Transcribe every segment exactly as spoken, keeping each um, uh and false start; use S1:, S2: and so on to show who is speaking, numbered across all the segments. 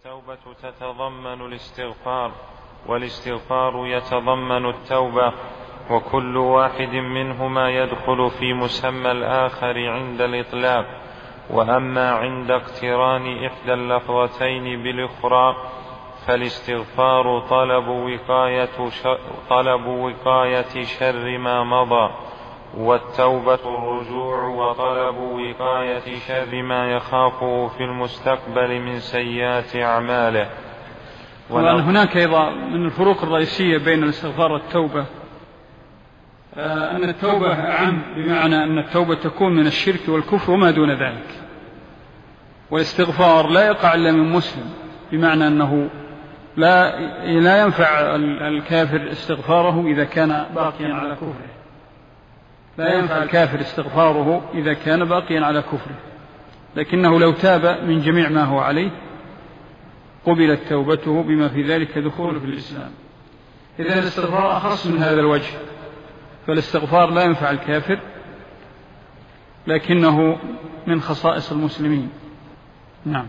S1: التوبة تتضمن الاستغفار، والاستغفار يتضمن التوبة، وكل واحد منهما يدخل في مسمى الآخر عند الإطلاق. وأما عند اقتران إحدى اللفظتين بالأخرى فالاستغفار طلب وقاية شر, طلب وقاية شر ما مضى، والتوبة الرجوع وطلب وقاية شر ما يخافه في المستقبل من سيئات أعماله.
S2: وأن هناك أيضا من الفروق الرئيسية بين الاستغفار والتوبة أن التوبة أعم، بمعنى أن التوبة تكون من الشرك والكفر وما دون ذلك، والاستغفار لا يقع إلا من مسلم، بمعنى أنه لا, لا ينفع الكافر استغفاره إذا كان باقيا على كفره، لا ينفع الكافر استغفاره إذا كان باقيا على كفره، لكنه لو تاب من جميع ما هو عليه قبلت توبته بما في ذلك دخوله في الإسلام. إذن الاستغفار أخص من هذا الوجه، فالاستغفار لا ينفع الكافر لكنه من خصائص المسلمين. نعم.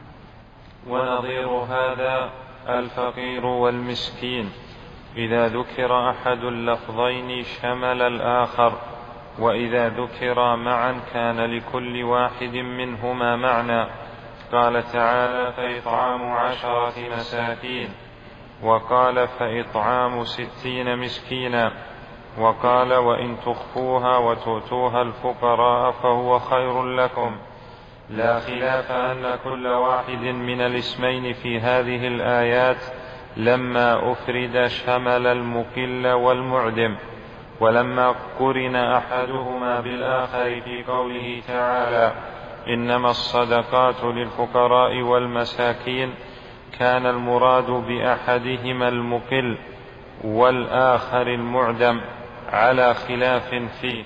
S1: ونظير هذا الفقير والمسكين، إذا ذكر أحد اللفظين شمل الآخر، وإذا ذكر معا كان لكل واحد منهما معنى. قال تعالى: فإطعام عشرة مساكين، وقال: فإطعام ستين مسكينا، وقال: وإن تخفوها وتؤتوها الفقراء فهو خير لكم. لا خلاف أن كل واحد من الاسمين في هذه الآيات لما أفرد شمل المقل والمعدم، ولما قرن أحدهما بالآخر في قوله تعالى: إنما الصدقات للفقراء والمساكين، كان المراد بأحدهما المقل والآخر المعدم على خلاف فيه.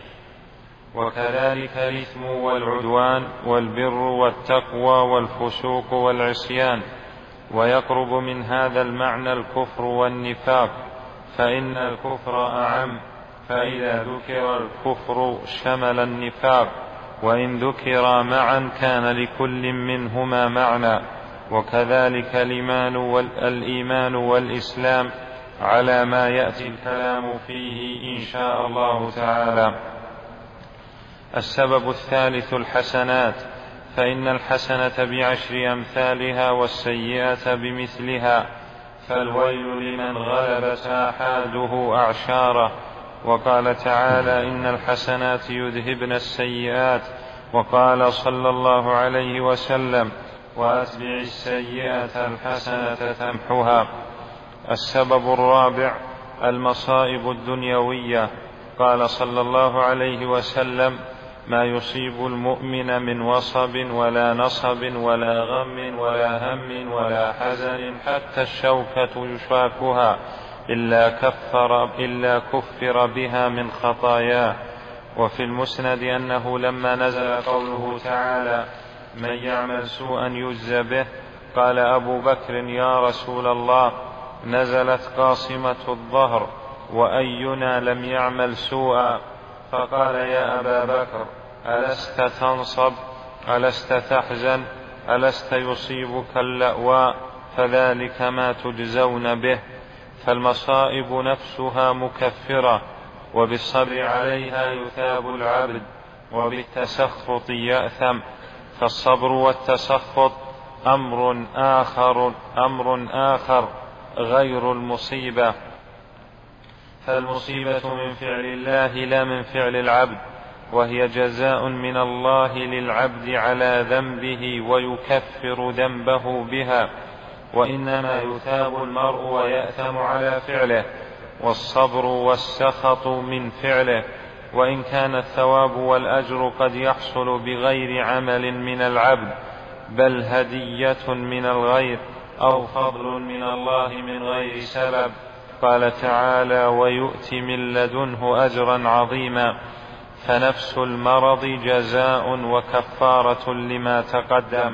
S1: وكذلك الإثم والعدوان والبر والتقوى والفسوق والعصيان. ويقرب من هذا المعنى الكفر والنفاق، فإن الكفر أعم، فإذا ذكر الكفر شمل النفاق، وإن ذكر معا كان لكل منهما معنى. وكذلك الإيمان والإسلام على ما يأتي الكلام فيه إن شاء الله تعالى. السبب الثالث الحسنات، فإن الحسنة بعشر أمثالها والسيئة بمثلها، فالويل لمن غلبت آحاده أعشاره. وقال تعالى: إن الحسنات يذهبن السيئات. وقال صلى الله عليه وسلم: وأتبع السيئة الحسنة تمحها. السبب الرابع المصائب الدنيوية، قال صلى الله عليه وسلم: ما يصيب المؤمن من وصب ولا نصب ولا غم ولا هم ولا حزن حتى الشوكة يشاكها إلا كفر, إلا كفر بها من خطاياه. وفي المسند أنه لما نزل قوله تعالى: من يعمل سوءا يجز به، قال أبو بكر: يا رسول الله، نزلت قاصمة الظهر، وأينا لم يعمل سوءا؟ فقال: يا أبا بكر، ألست تنصب؟ ألست تحزن؟ ألست يصيبك اللأواء؟ فذلك ما تجزون به. فالمصائب نفسها مكفرة، وبالصبر عليها يثاب العبد، وبالتسخط يأثم. فالصبر والتسخط أمر آخر, أمر آخر غير المصيبة، فالمصيبة من فعل الله لا من فعل العبد، وهي جزاء من الله للعبد على ذنبه ويكفر ذنبه بها، وإنما يثاب المرء ويأثم على فعله. والصبر والسخط من فعله، وإن كان الثواب والأجر قد يحصل بغير عمل من العبد، بل هدية من الغير أو فضل من الله من غير سبب. قال تعالى: ويؤتي من لدنه أجرا عظيما. فنفس المرض جزاء وكفارة لما تقدم.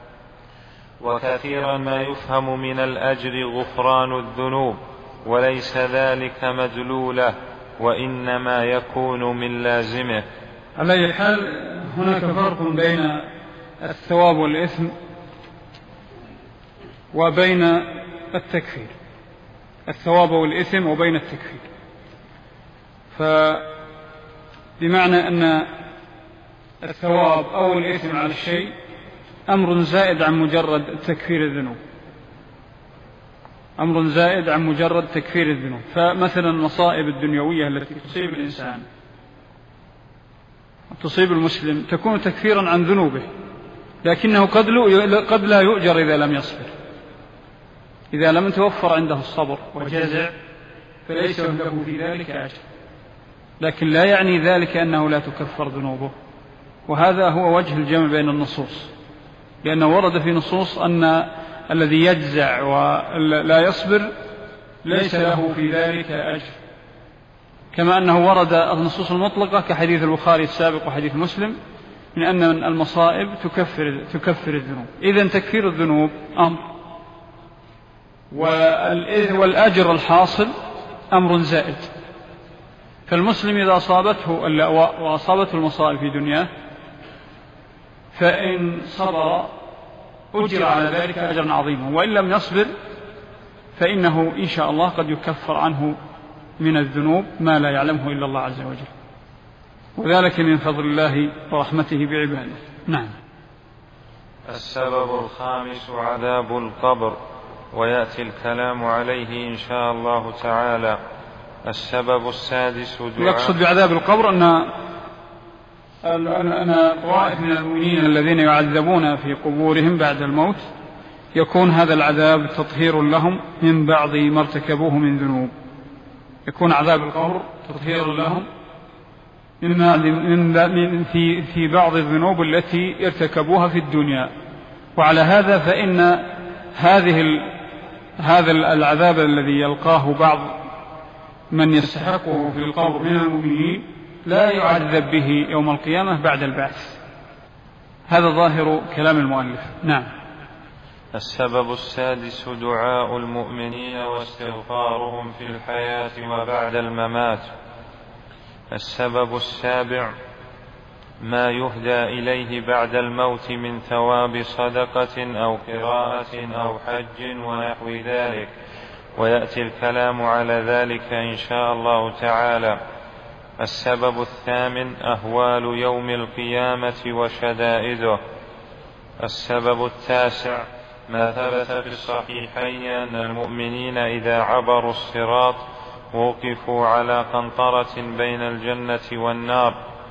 S1: وكثيرا ما يفهم من الأجر غفران الذنوب، وليس ذلك مدلوله، وإنما يكون من لازمه.
S2: على أي حال هناك فرق بين الثواب والإثم وبين التكفير، الثواب والإثم وبين التكفير. فبمعنى أن الثواب أو الإثم على الشيء أمر زائد عن مجرد تكفير الذنوب، أمر زائد عن مجرد تكفير الذنوب. فمثلا المصائب الدنيوية التي تصيب الإنسان تصيب المسلم تكون تكفيرا عن ذنوبه، لكنه قد لا يؤجر إذا لم يصبر. إذا لم يتوفر عنده الصبر وجزع فليس له في ذلك أجر، لكن لا يعني ذلك أنه لا تكفر ذنوبه. وهذا هو وجه الجمع بين النصوص، لأنه ورد في نصوص أن الذي يجزع ولا يصبر ليس له في ذلك أجر، كما أنه ورد النصوص المطلقة كحديث البخاري السابق وحديث مسلم من أن المصائب تكفر, تكفر الذنوب. إذن تكفير الذنوب أمر، والأجر الحاصل أمر زائد. فالمسلم إذا أصابته اللأواء وأصابته المصائب في دنياه فإن صبر أجر على ذلك أجرا عظيما، وإن لم يصبر فإنه إن شاء الله قد يكفر عنه من الذنوب ما لا يعلمه إلا الله عز وجل، وذلك من فضل الله ورحمته بعباده. نعم.
S1: السبب الخامس عذاب القبر، ويأتي الكلام عليه إن شاء الله تعالى. السبب السادس دعاء.
S2: يقصد بعذاب القبر أن أن طوائف من المؤمنين الذين يعذبون في قبورهم بعد الموت يكون هذا العذاب تطهير لهم من بعض ما ارتكبوه من ذنوب، يكون عذاب القبر تطهير لهم من في في بعض الذنوب التي ارتكبوها في الدنيا. وعلى هذا فإن هذه هذا العذاب الذي يلقاه بعض من يستحقه في القبر من المؤمنين لا يعذب به يوم القيامة بعد البعث. هذا ظاهر كلام المؤلف. نعم.
S1: السبب السادس دعاء المؤمنين واستغفارهم في الحياة وبعد الممات. السبب السابع ما يهدى إليه بعد الموت من ثواب صدقة أو قراءة أو حج ونحو ذلك، ويأتي الكلام على ذلك إن شاء الله تعالى. السبب الثامن أهوال يوم القيامة وشدائده. السبب التاسع ما ثبت في الصحيحين أن المؤمنين إذا عبروا الصراط وقفوا على قنطرة بين الجنة والنار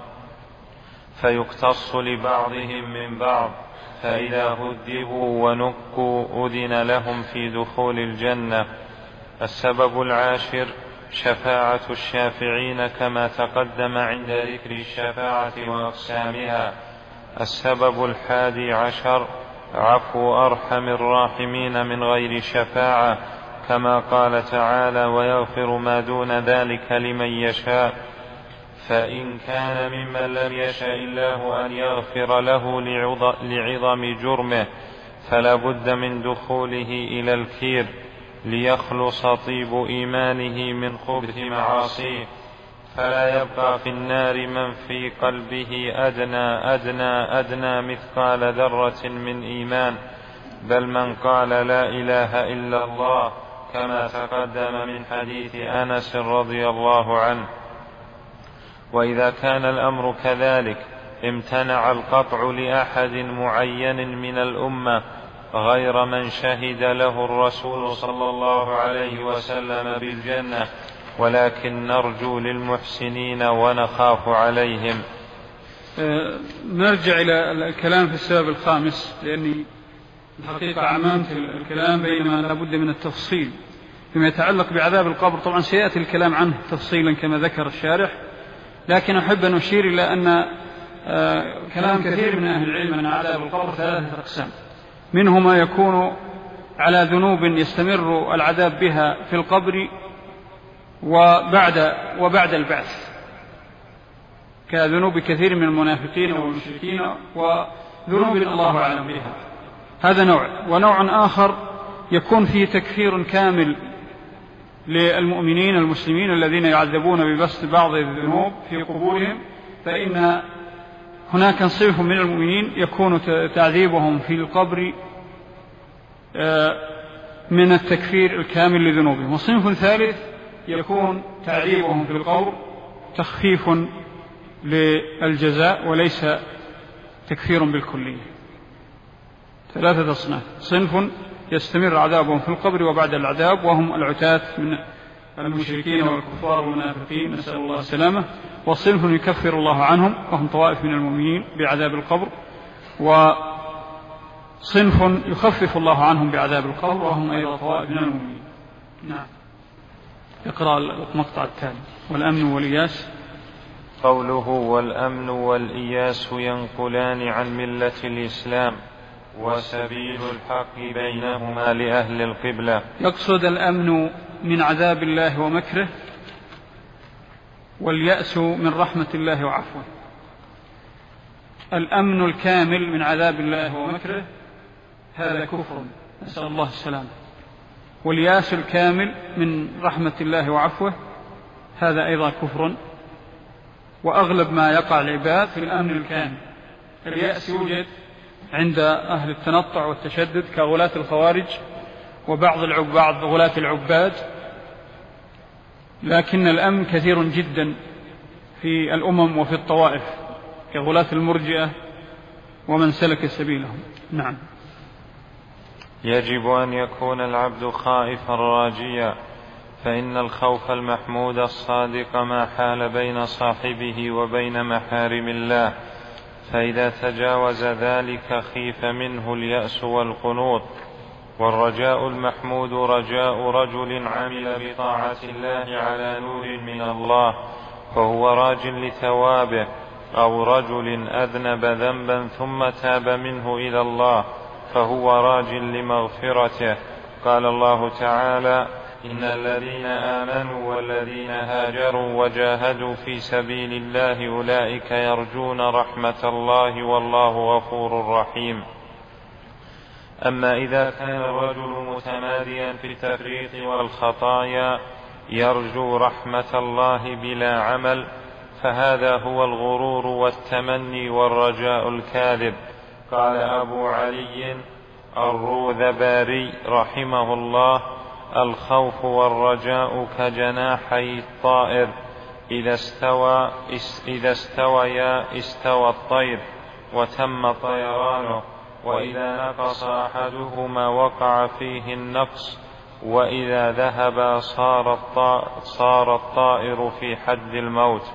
S1: فيقتص لبعضهم من بعض، فإذا هذبوا ونكوا أذن لهم في دخول الجنة. السبب العاشر شفاعة الشافعين كما تقدم عند ذكر الشفاعة وأقسامها. السبب الحادي عشر عفو أرحم الراحمين من غير شفاعة، كما قال تعالى ويغفر ما دون ذلك لمن يشاء. فإن كان ممن لم يشاء الله أن يغفر له لعظم جرمه فلا بد من دخوله إلى الكير ليخلص طيب إيمانه من خبث معاصيه، فلا يبقى في النار من في قلبه أدنى أدنى أدنى مثقال ذرة من إيمان، بل من قال لا إله إلا الله كما تقدم من حديث أنس رضي الله عنه. وإذا كان الأمر كذلك امتنع القطع لأحد معين من الأمة غير من شهد له الرسول صلى الله عليه وسلم بالجنة، ولكن نرجو للمحسنين ونخاف عليهم.
S2: نرجع إلى الكلام في السبب الخامس، لأني الحقيقة عممت الكلام بينما لابد من التفصيل فيما يتعلق بعذاب القبر. طبعا سيأتي الكلام عنه تفصيلا كما ذكر الشارح، لكن أحب أن أشير إلى أن كلام كثير من أهل العلم أن عذاب القبر ثلاثة أقسام، منه ما يكون على ذنوب يستمر العذاب بها في القبر وبعد, وبعد البعث، كذنوب كثير من المنافقين والمشركين وذنوب الله أعلم بها، هذا نوع. ونوع آخر يكون فيه تكفير كامل للمؤمنين المسلمين الذين يعذبون ببسط بعض الذنوب في قبورهم، فإن هناك صنف من المؤمنين يكون تعذيبهم في القبر من التكفير الكامل لذنوبهم. وصنف ثالث يكون تعذيبهم في القبر تخفيف للجزاء وليس تكفير بالكلية. ثلاثة أصناف: صنف يستمر عذابهم في القبر وبعد العذاب وهم العتاة من المشركين والكفار والمنافقين، نسأل الله السلامة. وصنف يكفر الله عنهم وهم طوائف من المؤمنين بعذاب القبر، وصنف يخفف الله عنهم بعذاب القبر وهم أيضا طوائف من المؤمنين. نعم. اقرأ المقطع التالي: والأمن والإياس.
S1: قوله والأمن والإياس ينقلان عن ملة الإسلام، وسبيل الحق بينهما لأهل القبلة.
S2: يقصد الأمن من عذاب الله ومكره، واليأس من رحمة الله وعفوه. الأمن الكامل من عذاب الله ومكره هذا كفر، نسأل الله السلامة. واليأس الكامل من رحمة الله وعفوه هذا أيضا كفر. وأغلب ما يقع العباد في الأمن الكامل. اليأس يوجد عند أهل التنطع والتشدد كغلاة الخوارج وبعض العباد غلاة العباد، لكن الأمن كثير جدا في الأمم وفي الطوائف كغلاة المرجئة ومن سلك سبيلهم. نعم.
S1: يجب أن يكون العبد خائفا راجيا، فإن الخوف المحمود الصادق ما حال بين صاحبه وبين محارم الله، فإذا تجاوز ذلك خيف منه اليأس والقنوط. والرجاء المحمود رجاء رجل عمل بطاعة الله على نور من الله فهو راج لثوابه، أو رجل أذنب ذنبا ثم تاب منه إلى الله فهو راج لمغفرته. قال الله تعالى: إن الذين آمنوا والذين هاجروا وجاهدوا في سبيل الله أولئك يرجون رحمة الله والله غفور رحيم. أما إذا كان الرجل متماديا في التفريط والخطايا يرجو رحمة الله بلا عمل، فهذا هو الغرور والتمني والرجاء الكاذب. قال أبو علي الروذباري رحمه الله: الخوف والرجاء كجناحي الطائر، إذا استوى إذا استويا استوى الطير وتم طيرانه، وإذا نقص أحدهما وقع فيه النقص، وإذا ذهب صار صار الطائر في حد الموت.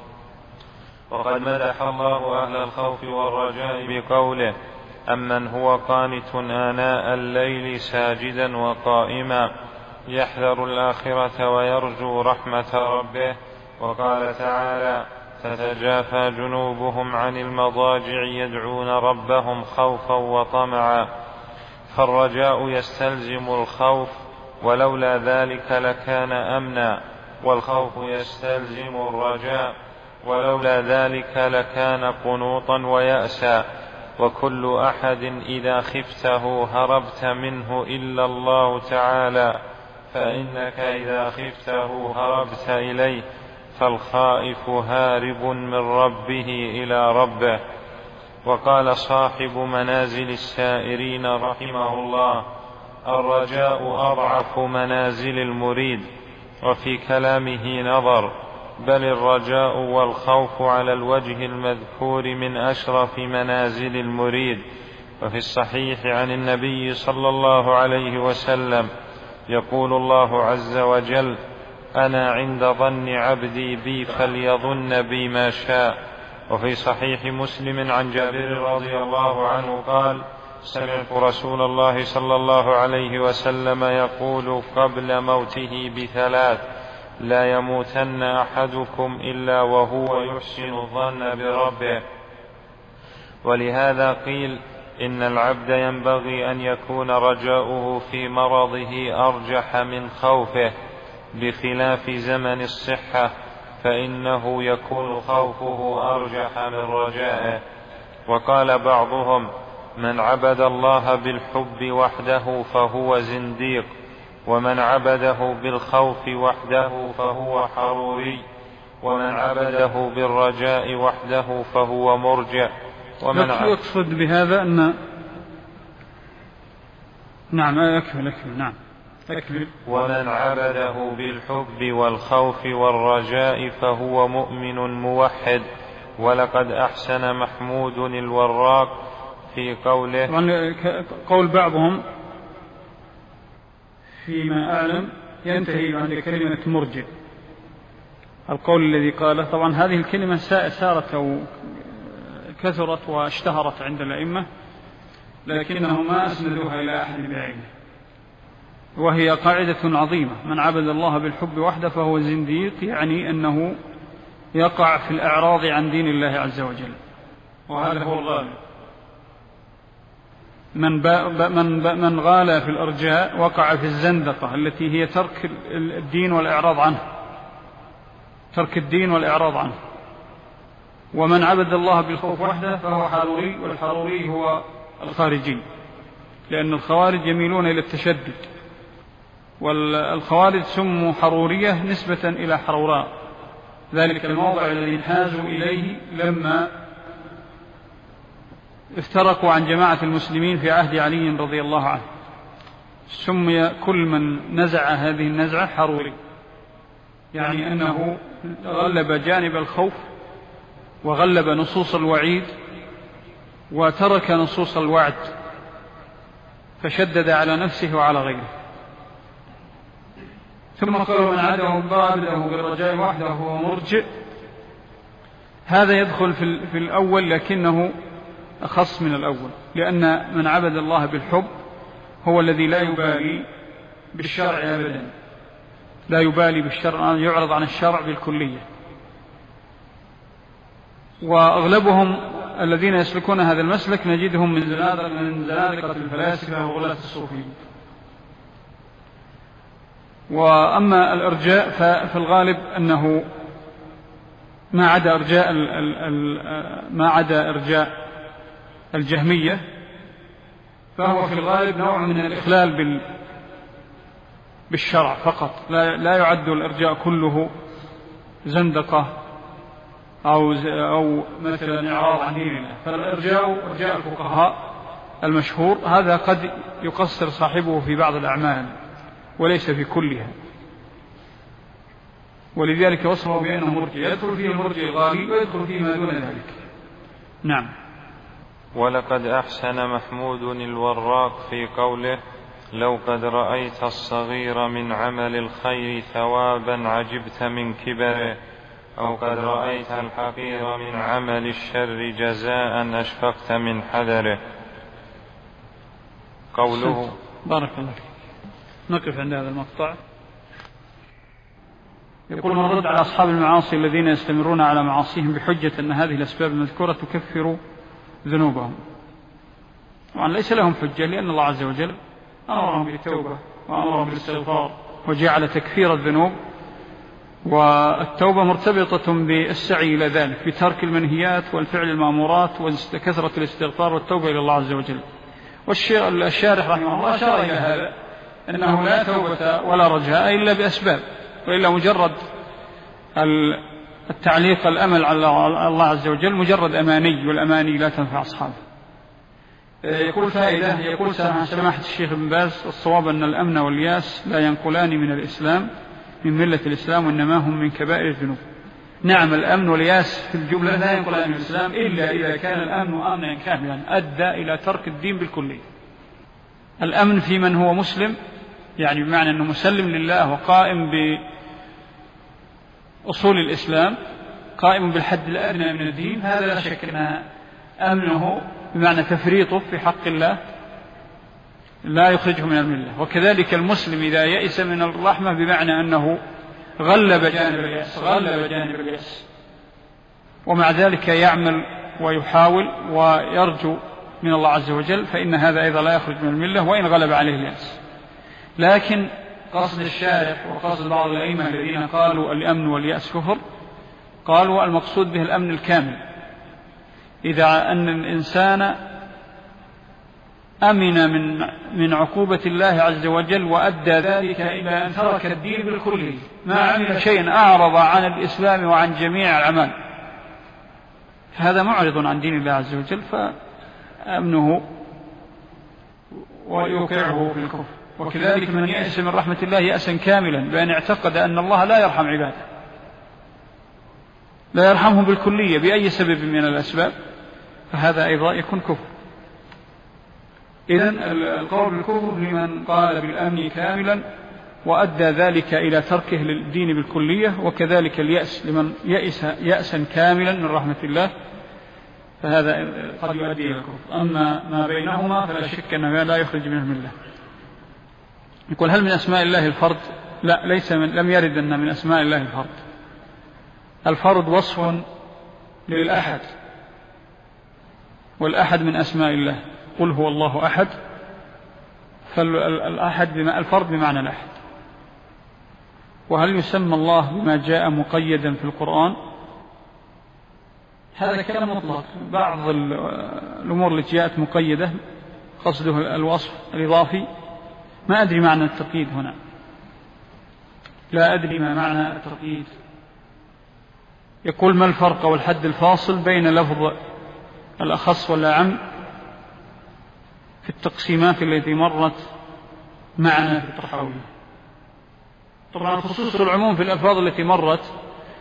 S1: وقد مدح الله أهل الخوف والرجاء بقوله: أمن هو قانت آناء الليل ساجدا وقائما يحذر الآخرة ويرجو رحمة ربه. وقال تعالى: تتجافى جنوبهم عن المضاجع يدعون ربهم خوفا وطمعا. فالرجاء يستلزم الخوف، ولولا ذلك لكان أمنا، والخوف يستلزم الرجاء، ولولا ذلك لكان قنوطا ويأسا. وكل أحد إذا خفته هربت منه إلا الله تعالى، فإنك إذا خفته هربت إليه، فالخائف هارب من ربه إلى ربه. وقال صاحب منازل السائرين رحمه الله: الرجاء أضعف منازل المريد. وفي كلامه نظر، بل الرجاء والخوف على الوجه المذكور من أشرف منازل المريد. وفي الصحيح عن النبي صلى الله عليه وسلم يقول الله عز وجل: أنا عند ظن عبدي بي فليظن بي ما شاء. وفي صحيح مسلم عن جابر رضي الله عنه قال: سمعت رسول الله صلى الله عليه وسلم يقول قبل موته بثلاث: لا يموتن أحدكم إلا وهو يحسن الظن بربه. ولهذا قيل إن العبد ينبغي أن يكون رجاؤه في مرضه أرجح من خوفه، بخلاف زمن الصحة فإنه يكون خوفه أرجح من رجائه. وقال بعضهم: من عبد الله بالحب وحده فهو زنديق، ومن عبده بالخوف وحده فهو حروري، ومن عبده بالرجاء وحده فهو مرجع. ومن
S2: يقصد بهذا أن نعم أكمل أكمل نعم أكمل.
S1: ومن عبده بالحب والخوف والرجاء فهو مؤمن موحد. ولقد أحسن محمود الوراق في قوله،
S2: قول بعضهم فيما أعلم ينتهي عند كلمة مرجئ، القول الذي قاله. طبعا هذه الكلمة سارت أو كثرت واشتهرت عند الأئمة، لكنهم ما أسندوها إلى أحد بعينه، وهي قاعدة عظيمة: من عبد الله بالحب وحده فهو زنديق، يعني أنه يقع في الأعراض عن دين الله عز وجل، وهذا هو الغالب. من, من, من غال في الأرجاء وقع في الزندقة التي هي ترك الدين والإعراض عنه، ترك الدين والإعراض عنه. ومن عبد الله بالخوف وحده فهو حروري، والحروري هو الخارجي، لأن الخوارج يميلون إلى التشدد، والخوارج سموا حرورية نسبة إلى حروراء، ذلك الموضع الذي انحازوا إليه لما افترقوا عن جماعة المسلمين في عهد علي رضي الله عنه. سمي كل من نزع هذه النزعة حروري، يعني أنه غلب جانب الخوف وغلب نصوص الوعيد وترك نصوص الوعد، فشدد على نفسه وعلى غيره. ثم قال: من عبده بالرجاء وحده هو مرجئ. هذا يدخل في الأول لكنه أخص من الأول، لأن من عبد الله بالحب هو الذي لا يبالي بالشرع أبدا، لا يبالي بالشرع، يعرض عن الشرع بالكلية. وأغلبهم الذين يسلكون هذا المسلك نجدهم من زنادقة الفلاسفة وغلاة الصوفيين. وأما الإرجاء ففي الغالب أنه ما عدا إرجاء ما عدا إرجاء الجهمية فهو في الغالب نوع من الإخلال بالشرع فقط، لا يعد الإرجاء كله زندقة أو أو مثلا إعراض عن دين الله. فالإرجاء إرجاء الفقهاء المشهور هذا قد يقصر صاحبه في بعض الأعمال وليس في كلها، ولذلك وصفه بأنه مرجئ، يدخل فيه المرجئ الغالي ويدخل فيه ما دون ذلك. نعم.
S1: ولقد أحسن محمود الوراق في قوله: لو قد رأيت الصغير من عمل الخير ثوابا عجبت من كبره، أو قد رأيت الحقير من عمل الشر جزاء أشفقت من حذره. قوله.
S2: بارك الله فيك. نقف عند هذا المقطع. يقول: من رد على أصحاب المعاصي الذين يستمرون على معاصيهم بحجة أن هذه الأسباب المذكورة تكفر ذنوبهم. طبعا ليس لهم حجة، لأن الله عز وجل أمرهم بالتوبة وأمرهم بالاستغفار، وجعل تكفير الذنوب والتوبة مرتبطة بالسعي إلى ذلك، بترك المنهيات والفعل المأمورات وكثرة الاستغفار والتوبة إلى الله عز وجل. والشارح رحمه الله أشار إلى هذا، أنه لا توبة ولا رجاء إلا بأسباب، وإلا مجرد التعليق الأمل على الله عز وجل مجرد أماني، والأماني لا تنفع أصحابه. يقول فائدة، يقول سماحة الشيخ ابن باز: الصواب أن الأمن والياس لا ينقلان من الإسلام من ملة الإسلام، وإنما هم من كبائر الذنوب. نعم، الأمن والياس في الجملة لا ينقلان من الإسلام إلا إذا كان الأمن أمنا كاملا أدى إلى ترك الدين بالكلية. الأمن في من هو مسلم، يعني بمعنى أنه مسلم لله وقائم بأصول الإسلام، قائم بالحد الأدنى من الدين، هذا لا شك أن أمنه بمعنى تفريطه في حق الله لا يخرجه من الملة. وكذلك المسلم إذا يئس من الرحمة بمعنى أنه غلب جانب اليأس، غلب جانب اليأس، ومع ذلك يعمل ويحاول ويرجو من الله عز وجل، فإن هذا أيضا لا يخرج من الملة وإن غلب عليه اليأس. لكن قصد الشارح وقصد بعض الأئمة الذين قالوا الأمن واليأس كفر، قالوا المقصود به الأمن الكامل، إذا أن الإنسان أمن من من عقوبة الله عز وجل وأدى ذلك إلى أن ترك الدين بالكلية، ما عمل شيئا أعرض عن الإسلام وعن جميع الأعمال، هذا معرض عن دين الله عز وجل، فأمنه ويوقعه في الكفر. وكذلك من يأس من رحمة الله يأسا كاملا بأن اعتقد أن الله لا يرحم عباده، لا يرحمهم بالكلية بأي سبب من الأسباب، فهذا أيضا يكون كفر. إذن القول بالكفر لمن قال بالأمن كاملا وأدى ذلك إلى تركه للدين بالكلية، وكذلك اليأس لمن يأس يأسا كاملا من رحمة الله، فهذا قد يؤدي إلى الكفر. أما ما بينهما فلا شك أنه لا يخرج منه من الله. يقول هل من أسماء الله الفرد؟ لا، ليس من لم يرد أن من أسماء الله الفرد. الفرد وصف للأحد، والأحد من أسماء الله. قل هو الله أحد، فالأحد بما الفرد بمعنى الأحد. وهل يسمى الله بما جاء مقيدا في القرآن؟ هذا كلام مطلق. بعض الأمور التي جاءت مقيدة قصده الوصف الإضافي، ما أدري معنى التقييد هنا، لا أدري ما معنى التقييد. يقول ما الفرق والحد الفاصل بين لفظ الأخص والأعم في التقسيمات التي مرت معنا في الطحاوية؟ طبعا خصوص العموم في الألفاظ التي مرت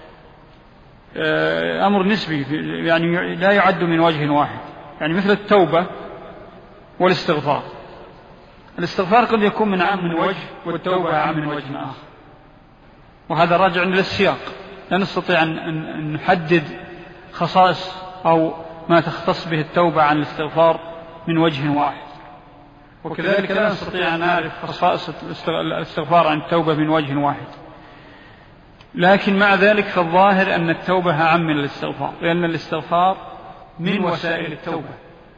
S2: أمر نسبي، يعني لا يعد من وجه واحد، يعني مثل التوبة والاستغفار. الاستغفار قد يكون من عام من وجه، والتوبة عام من وجه آخر، وهذا راجع للسياق. لا نستطيع أن نحدد خصائص أو ما تختص به التوبة عن الاستغفار من وجه واحد، وكذلك لا نستطيع أن نعرف خصائص الاستغفار عن التوبة من وجه واحد. لكن مع ذلك فالظاهر أن التوبة أعم من الاستغفار، لأن الاستغفار من وسائل التوبة.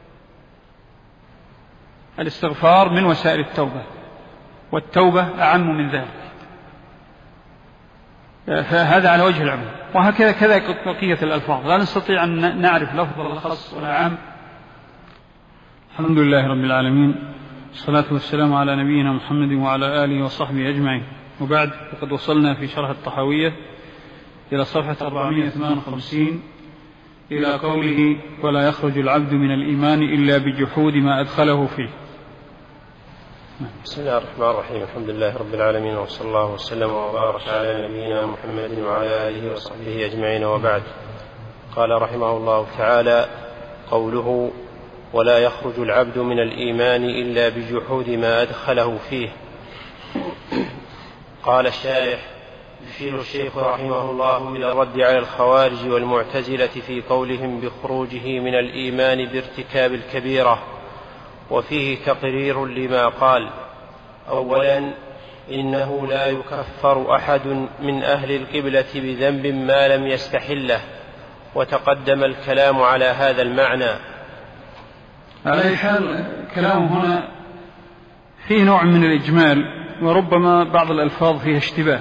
S2: الاستغفار من وسائل التوبة، والتوبة أعم من ذلك، فهذا على وجه العموم. وهكذا كذا بقية الألفاظ، لا نستطيع أن نعرف لفظ الخاص والعام. الحمد لله رب العالمين، الصلاة والسلام على نبينا محمد وعلى آله وصحبه أجمعين. وبعد، وقد وصلنا في شرح الطحاوية إلى صفحة أربعمائة وثمانية وخمسين إلى قوله ولا يخرج العبد من الإيمان إلا بجحود ما أدخله فيه.
S3: بسم الله الرحمن الرحيم. الحمد لله رب العالمين، وصلى الله وسلم وبارك على نبينا محمد وعلى آله وصحبه أجمعين. وبعد، قال رحمه الله تعالى: قوله ولا يخرج العبد من الإيمان إلا بجحود ما أدخله فيه. قال الشارح: يشير الشيخ رحمه الله إلى الرد على الخوارج والمعتزلة في قولهم بخروجه من الإيمان بارتكاب الكبيرة، وفيه تقرير لما قال. أولا، إنه لا يكفر أحد من أهل القبلة بذنب ما لم يستحله، وتقدم الكلام على هذا المعنى.
S2: على أي حال كلام هنا فيه نوع من الإجمال، وربما بعض الألفاظ فيها اشتباه.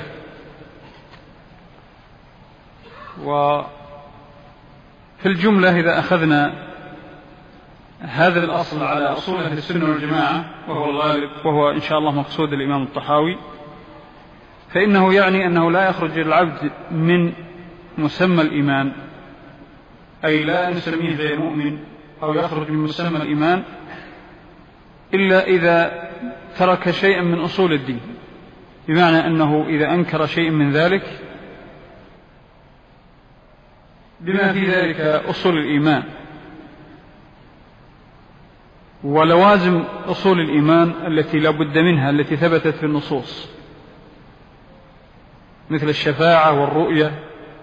S2: وفي الجملة إذا أخذنا هذا الأصل على أصول أهل السنة والجماعة، وهو الغالب، وهو إن شاء الله مقصود الإمام الطحاوي، فإنه يعني أنه لا يخرج العبد من مسمى الإيمان، أي لا نسميه غير مؤمن أو يخرج من مسمى الإيمان إلا إذا ترك شيئا من أصول الدين، بمعنى أنه إذا أنكر شيء من ذلك بما في ذلك أصول الإيمان ولوازم أصول الإيمان التي لا بد منها، التي ثبتت في النصوص، مثل الشفاعة والرؤية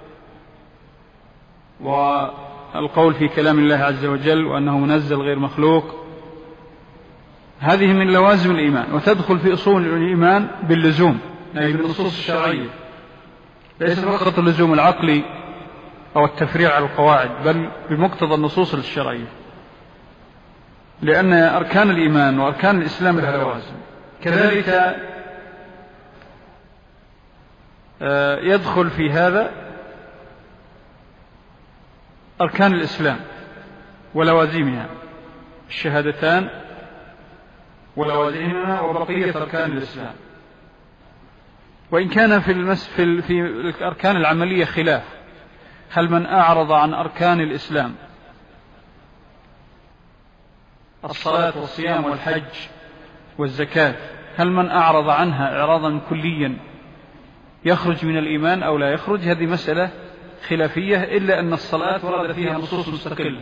S2: والقول في كلام الله عز وجل وأنه منزل غير مخلوق. هذه من لوازم الإيمان، وتدخل في أصول الإيمان باللزوم، أي بالنصوص الشرعية، ليس فقط اللزوم العقلي أو التفريع على القواعد، بل بمقتضى النصوص الشرعية، لأن أركان الإيمان وأركان الإسلام لها لوازم. كذلك يدخل في هذا أركان الإسلام ولوازمها، الشهادتان ولوازمها وبقية أركان الإسلام. وإن كان في المس في, في الأركان العملية خلاف، هل من أعرض عن أركان الإسلام الصلاة والصيام والحج والزكاة، هل من أعرض عنها إعراضا كليا يخرج من الإيمان أو لا يخرج؟ هذه مسألة خلافية، إلا أن الصلاة ورد فيها نصوص مستقلة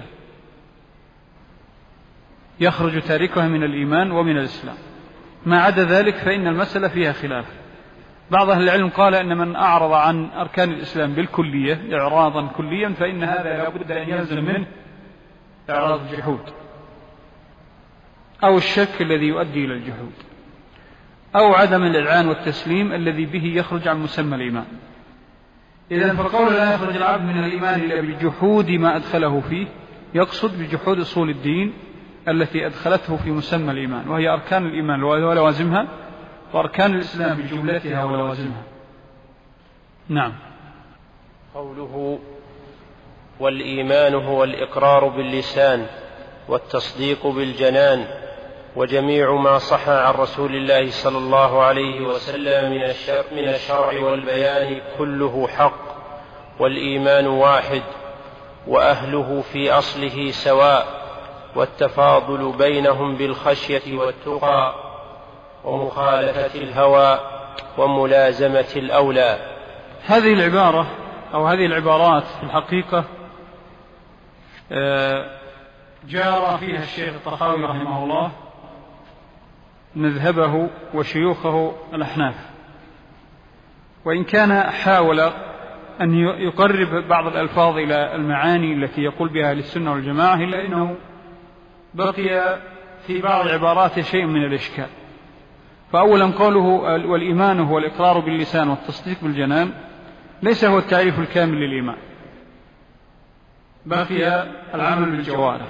S2: يخرج تاركها من الإيمان ومن الإسلام. ما عدا ذلك فإن المسألة فيها خلاف. بعض أهل العلم قال أن من أعرض عن أركان الإسلام بالكلية إعراضا كليا فإن هذا لا بد أن يلزم منه إعراض الجحود أو الشك الذي يؤدي إلى الجحود أو عدم الإذعان والتسليم الذي به يخرج عن مسمى الإيمان. إذن فقول لا يخرج العبد من الإيمان إلا بجحود ما أدخله فيه يقصد بجحود أصول الدين التي أدخلته في مسمى الإيمان، وهي أركان الإيمان ولوازمها، وأركان الإسلام بجملتها ولوازمها. نعم.
S3: قوله والإيمان هو الإقرار باللسان والتصديق بالجنان، وجميع ما صح عن رسول الله صلى الله عليه وسلم من الشرع, من الشرع والبيان كله حق، والإيمان واحد، وأهله في أصله سواء، والتفاضل بينهم بالخشية والتقى ومخالفة الهوى وملازمة الأولى.
S2: هذه العبارة أو هذه العبارات في الحقيقة جار فيها الشيخ الطحاوي رحمه الله مذهبه وشيوخه الأحناف، وإن كان حاول أن يقرب بعض الألفاظ إلى المعاني التي يقول بها للسنة والجماعة، إلا أنه بقي في بعض العبارات شيء من الإشكال. فأولا قوله والإيمان هو الإقرار باللسان والتصديق بالجنان ليس هو التعريف الكامل للإيمان، بقي العمل بالجوارح.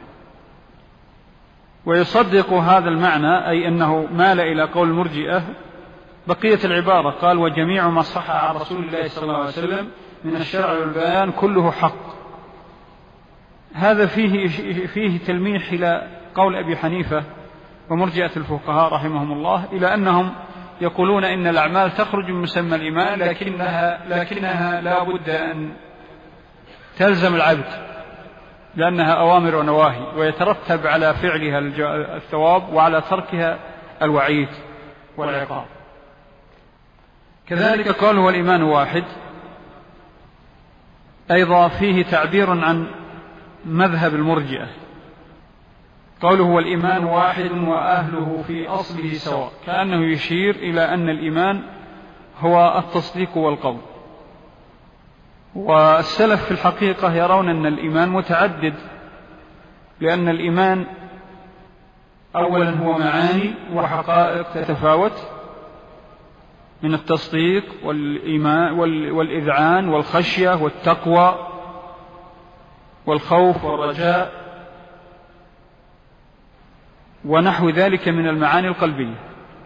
S2: ويصدق هذا المعنى أي أنه مال إلى قول المرجئة بقية العبارة، قال وجميع ما صح عن رسول الله صلى الله عليه وسلم من الشرع والبيان كله حق. هذا فيه, فيه تلميح إلى قول أبي حنيفة ومرجئة الفقهاء رحمهم الله إلى أنهم يقولون إن الأعمال تخرج من مسمى الإيمان، لكنها, لكنها لا بد أن تلزم العبد لأنها أوامر ونواهي، ويترتب على فعلها الثواب وعلى تركها الوعيد والعقاب. كذلك قال هو الإيمان واحد أيضا فيه تعبير عن مذهب المرجئة، قوله هو الإيمان واحد وأهله في أصله سواء، كأنه يشير إلى أن الإيمان هو التصديق والقول. والسلف في الحقيقة يرون أن الإيمان متعدد، لأن الإيمان أولا هو معاني وحقائق تتفاوت من التصديق والإيمان والإذعان والخشية والتقوى والخوف والرجاء ونحو ذلك من المعاني القلبية.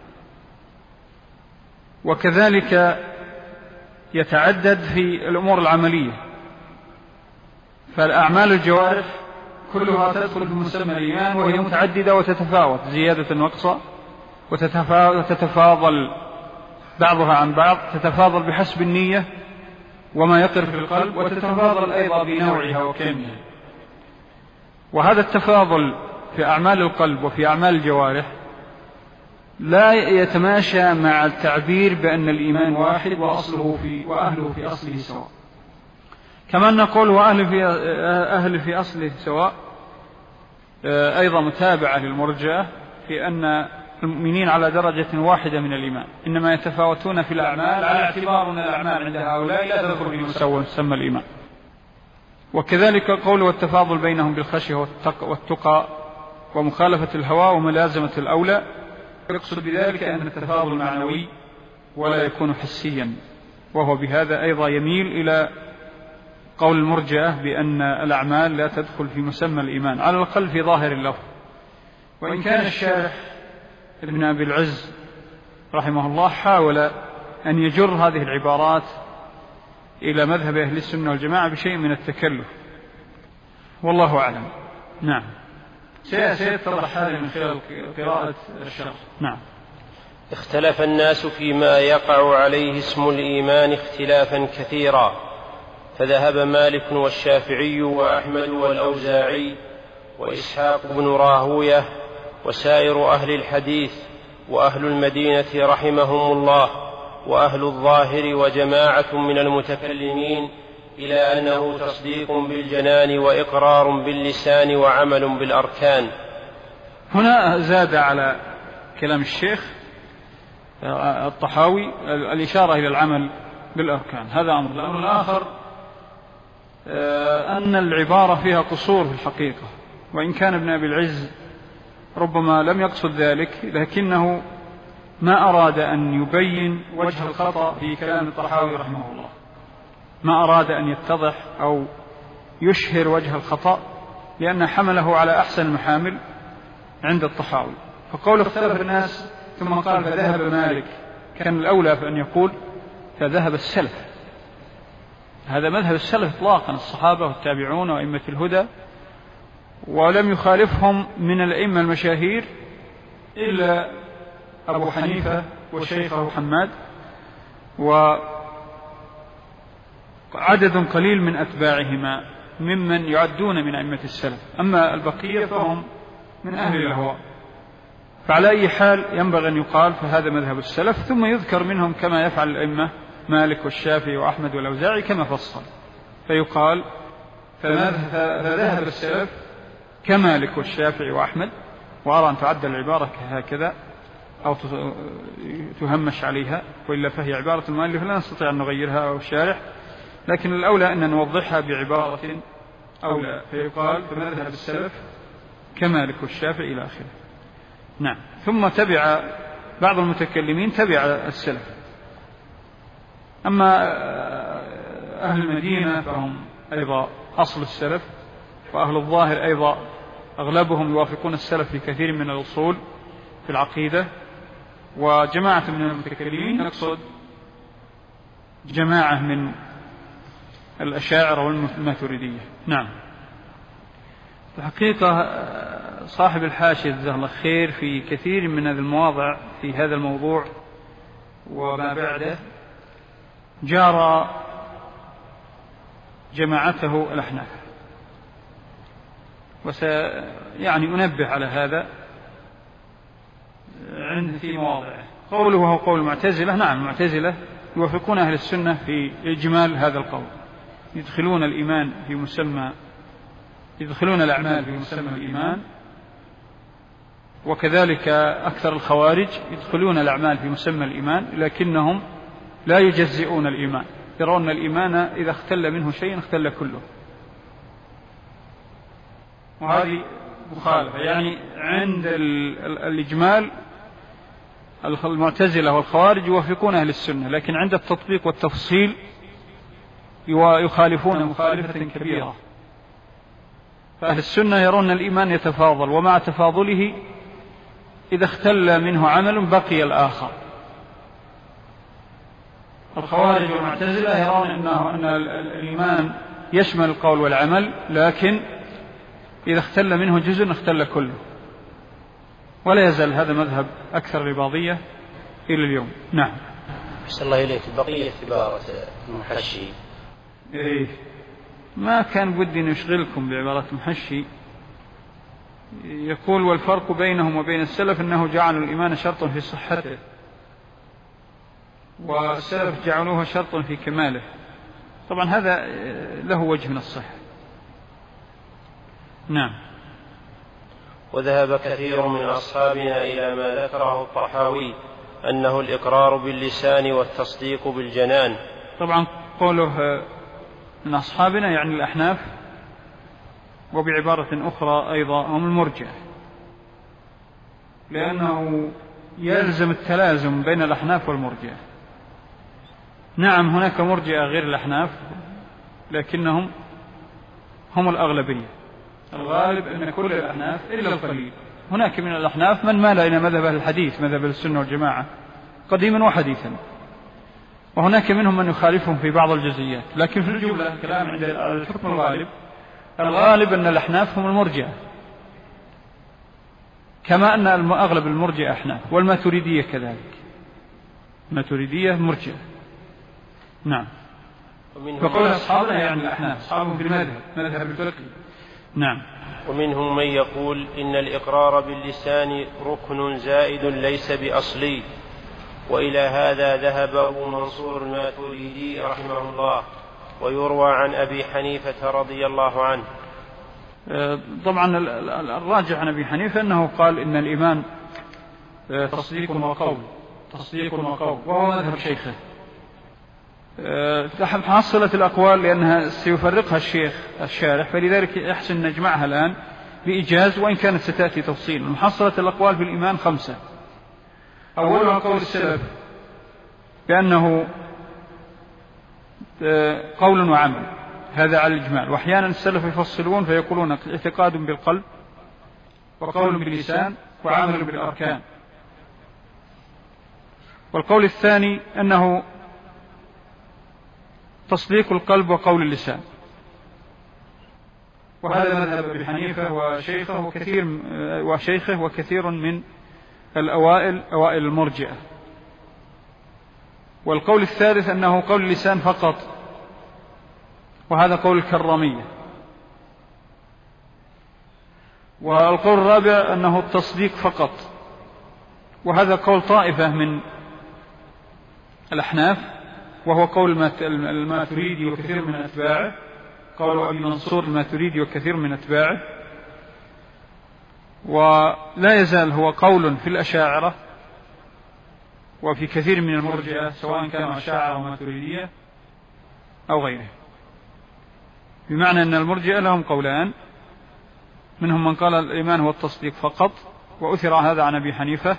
S2: وكذلك يتعدد في الأمور العملية، فالأعمال الجوارح كلها تدخل في مسمى الإيمان، وهي متعددة وتتفاوت زيادة ونقصا، وتتفاضل بعضها عن بعض، تتفاضل بحسب النية وما يقر في القلب، وتتفاضل أيضا بنوعها وكمها. وهذا التفاضل في أعمال القلب وفي أعمال الجوارح لا يتماشى مع التعبير بأن الإيمان واحد وأصله في وأهله في أصله سواء. كما نقول وأهل في أهل في أصله سواء أيضا متابعة للمرجئة في أن المؤمنين على درجة واحدة من الإيمان، إنما يتفاوتون في الأعمال على اعتبار أن الأعمال عند هؤلاء لا تدخل في مسمى الإيمان. وكذلك قول والتفاضل بينهم بالخشية والتقى ومخالفة الهوى وملازمة الأولى، يقصد بذلك أن التفاضل معنوي ولا يكون حسيا، وهو بهذا أيضا يميل إلى قول المرجئة بأن الأعمال لا تدخل في مسمى الإيمان على الأقل في ظاهر اللفظ. وإن كان الشارح ابن أبي العز رحمه الله حاول أن يجر هذه العبارات إلى مذهب أهل السنة والجماعة بشيء من التكلف، والله أعلم. نعم، سيتضح هذا من خلال قراءة الشرح. نعم.
S3: اختلف الناس فيما يقع عليه اسم الإيمان اختلافا كثيرا، فذهب مالك والشافعي وأحمد والأوزاعي وإسحاق بن راهوية وسائر أهل الحديث وأهل المدينة رحمهم الله وأهل الظاهر وجماعة من المتكلمين إلى أنه تصديق بالجنان وإقرار باللسان وعمل بالأركان.
S2: هنا زاد على كلام الشيخ الطحاوي الإشارة إلى العمل بالأركان، هذا أمر. الأمر الآخر أن العبارة فيها قصور في الحقيقة، وإن كان ابن أبي العز ربما لم يقصد ذلك، لكنه ما أراد أن يبين وجه الخطأ في كلام الطحاوي رحمه الله، ما أراد أن يتضح أو يشهر وجه الخطأ، لأن حمله على أحسن المحامل عند الطحاوي. فقوله اختلف الناس ثم قال فذهب مالك، كان الأولى فأن يقول فذهب السلف، هذا مذهب السلف إطلاقا، الصحابة والتابعون وأئمة الهدى، ولم يخالفهم من الأئمة المشاهير إلا أبو حنيفة وشيخه حماد وعدد قليل من أتباعهما ممن يعدون من أئمة السلف، أما البقية فهم من أهل الأهواء. فعلى أي حال ينبغي أن يقال فهذا مذهب السلف، ثم يذكر منهم كما يفعل الأئمة مالك والشافعي وأحمد والأوزاعي كما فصل، فيقال فذهب السلف كمالك والشافعي وأحمد، وأرى أن تعدل العبارة هكذا أو تهمش عليها، وإلا فهي عبارة المؤلف لا نستطيع أن نغيرها أو الشارح، لكن الأولى أن نوضحها بعبارة أولى، فيقال فمذهب السلف كمالك والشافعي إلى آخره. نعم. ثم تبع بعض المتكلمين تبع السلف. أما أهل المدينة فهم أيضا أصل السلف، وأهل الظاهر أيضا أغلبهم يوافقون السلف في كثير من الأصول في العقيدة، وجماعة من المتكلمين نقصد جماعة من الأشاعرة والماتريدية. نعم. الحقيقة صاحب الحاشية جزاه الله خير في كثير من هذه المواضع في هذا الموضوع وما بعده جار جماعته الأحناف، وسيعني أنبه على هذا عند في مواضعه. قوله وهو قول المعتزلة، نعم المعتزلة يوافقون أهل السنة في إجمال هذا القول، يدخلون الإيمان في مسمى يدخلون الأعمال في مسمى الإيمان، وكذلك أكثر الخوارج يدخلون الأعمال في مسمى الإيمان، لكنهم لا يجزئون الإيمان، يرون الإيمان إذا اختل منه شيء اختل كله، وهذه مخالفة. يعني عند الإجمال المعتزلة والخوارج يوافقون أهل السنة، لكن عند التطبيق والتفصيل يخالفون مخالفة كبيرة. فأهل السنة يرون الإيمان يتفاضل، ومع تفاضله إذا اختل منه عمل بقي الآخر. الخوارج والمعتزلة يرون أنه أن الإيمان يشمل القول والعمل، لكن إذا اختل منه جزء اختل كله، ولا يزال هذا مذهب أكثر الإباضية إلى اليوم. نعم.
S3: أحسن الله إليك. بقية عبارة المحشي
S2: إيه ما كان بدي نشغلكم بعبارة المحشي. يقول والفرق بينهم وبين السلف أنه جعلوا الإيمان شرطا في صحته، والسلف جعلوه شرطا في كماله. طبعا هذا له وجه من الصحة. نعم.
S3: وذهب كثير من أصحابنا إلى ما ذكره الطحاوي أنه الإقرار باللسان والتصديق بالجنان.
S2: طبعا قوله من أصحابنا يعني الأحناف، وبعبارة أخرى أيضا هم المرجئة، لأنه يلزم التلازم بين الأحناف والمرجئة. نعم هناك مرجئة غير الأحناف، لكنهم هم الأغلبية، الغالب أن كل الأحناف إلا القليل. هناك من الأحناف من مال إلى مذهب الحديث، مذهب السنة والجماعة قديما وحديثا، وهناك منهم من يخالفهم في بعض الجزئيات، لكن في الجملة كلام عند الحكم الغالب الغالب أن الأحناف هم المرجئة، كما أن أغلب المرجئة أحناف، والماتريدية كذلك، الماتريدية مرجئة. نعم. فقول أصحابنا يعني الأحناف، أصحابهم في المذهب، مذهب الفقه. نعم.
S3: ومنهم من يقول إن الإقرار باللسان ركن زائد ليس بأصلي، وإلى هذا ذهب أبو منصور الماتريدي رحمه الله، ويروى عن أبي حنيفة رضي الله عنه.
S2: طبعا الراجع عن أبي حنيفة أنه قال إن الإيمان تصديق وقول، تصديق وقول، وهو مذهب شيخه. حصلت الأقوال لأنها سيفرقها الشيخ الشارح، فلذلك يحسن نجمعها الآن بإيجاز وإن كانت ستأتي تفصيل. محصلة الأقوال في الإيمان خمسة. أولها قول السلف بأنه قول وعمل، هذا على الإجمال. وأحيانا السلف يفصلون فيقولون اعتقاد بالقلب وقول باللسان وعمل بالأركان. والقول الثاني أنه تصديق القلب وقول اللسان، وهذا مذهب أبي حنيفة وشيخه وكثير وشيخه وكثير من الأوائل أوائل المرجئة. والقول الثالث أنه قول اللسان فقط، وهذا قول الكرامية. والقول الرابع أنه التصديق فقط، وهذا قول طائفة من الأحناف، وهو قول الماتريدي وكثير من أتباعه، قول أبي منصور الماتريدي وكثير من أتباعه. ولا يزال هو قول في الأشاعرة وفي كثير من المرجئة، سواء كانوا أشاعرة أو ماتريدية أو غيره، بمعنى أن المرجئة لهم قولان، منهم من قال الإيمان هو التصديق فقط، وأثر هذا عن أبي حنيفة،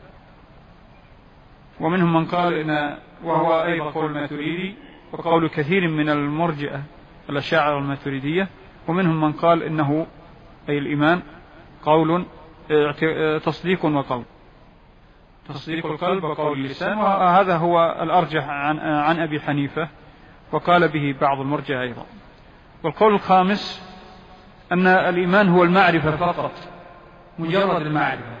S2: ومنهم من قال إن وهو أيضا قول الماتريدي وقول كثير من المرجئة الأشاعرة والماتريدية، ومنهم من قال إنه أي الإيمان قول تصديق وقول، تصديق القلب وقول اللسان، وهذا هو الأرجح عن, عن أبي حنيفة، وقال به بعض المرجئة أيضا. والقول الخامس أن الإيمان هو المعرفة فقط، مجرد المعرفة.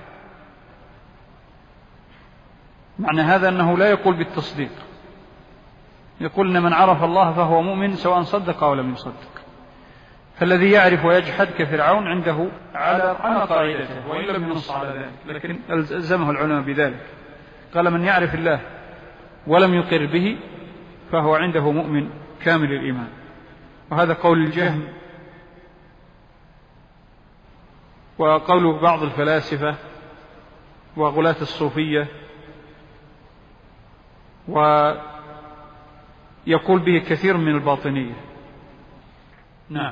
S2: معنى هذا أنه لا يقول بالتصديق، يقول إن من عرف الله فهو مؤمن سواء صدق أو لم يصدق. فالذي يعرف ويجحد كفرعون عنده على على قاعدته، وإن لم ينص على ذلك، لكن ألزمه العلماء بذلك. قال من يعرف الله ولم يقر به فهو عنده مؤمن كامل الإيمان. وهذا قول الجهم وقول بعض الفلاسفة وغلاة الصوفية، ويقول به كثير من الباطنية. نعم.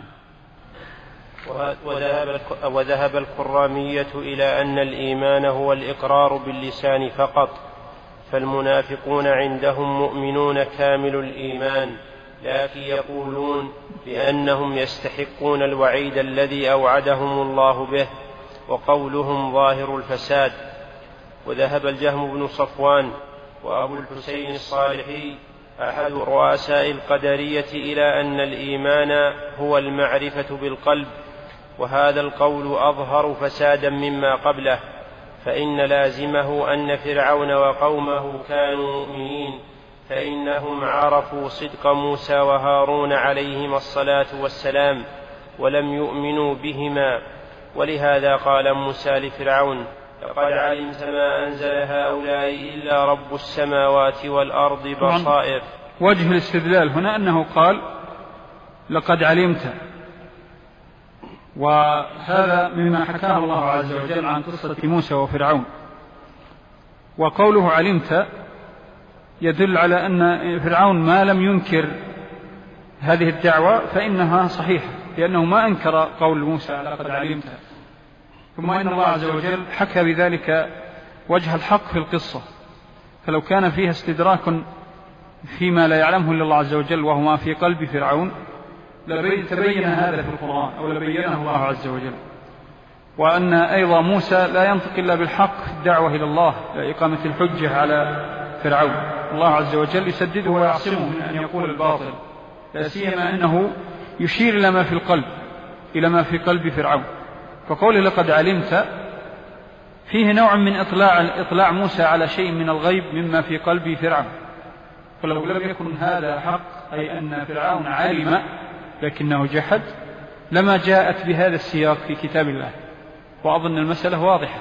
S3: وذهب, وذهب الكرامية إلى أن الإيمان هو الإقرار باللسان فقط، فالمنافقون عندهم مؤمنون كامل الإيمان، لكن يقولون بأنهم يستحقون الوعيد الذي أوعدهم الله به، وقولهم ظاهر الفساد. وذهب الجهم بن صفوان وأبو الحسين الصالحي أحد رؤساء القدرية إلى أن الإيمان هو المعرفة بالقلب، وهذا القول أظهر فسادا مما قبله، فإن لازمه أن فرعون وقومه كانوا مؤمنين، فإنهم عرفوا صدق موسى وهارون عليهما الصلاة والسلام ولم يؤمنوا بهما. ولهذا قال موسى لفرعون لقد علمت ما أنزل هؤلاء إلا رب السماوات والأرض بصائر.
S2: وجه الاستدلال هنا أنه قال لقد علمت، وهذا مما حكاه الله عز وجل عن قصة موسى وفرعون. وقوله علمت يدل على أن فرعون ما لم ينكر هذه الدعوة فإنها صحيحة، لأنه ما أنكر قول موسى لقد علمت. ثم إن الله عز وجل حكى بذلك وجه الحق في القصة، فلو كان فيها استدراك فيما لا يعلمه إلا الله عز وجل وهو ما في قلب فرعون لتبين هذا في القرآن أو لبينه الله عز وجل. وأن أيضا موسى لا ينطق إلا بالحق في الدعوة إلى الله لإقامة الحجة على فرعون، الله عز وجل يسدده ويعصمه من أن يقول الباطل، لا سيما أنه يشير إلى ما في القلب، إلى ما في قلب فرعون. فقوله لقد علمت فيه نوع من إطلاع, إطلاع موسى على شيء من الغيب مما في قلب فرعون. فلو لم يكن هذا حق، أي أن فرعون علم لكنه جحد، لما جاءت بهذا السياق في كتاب الله، وأظن المسألة واضحة.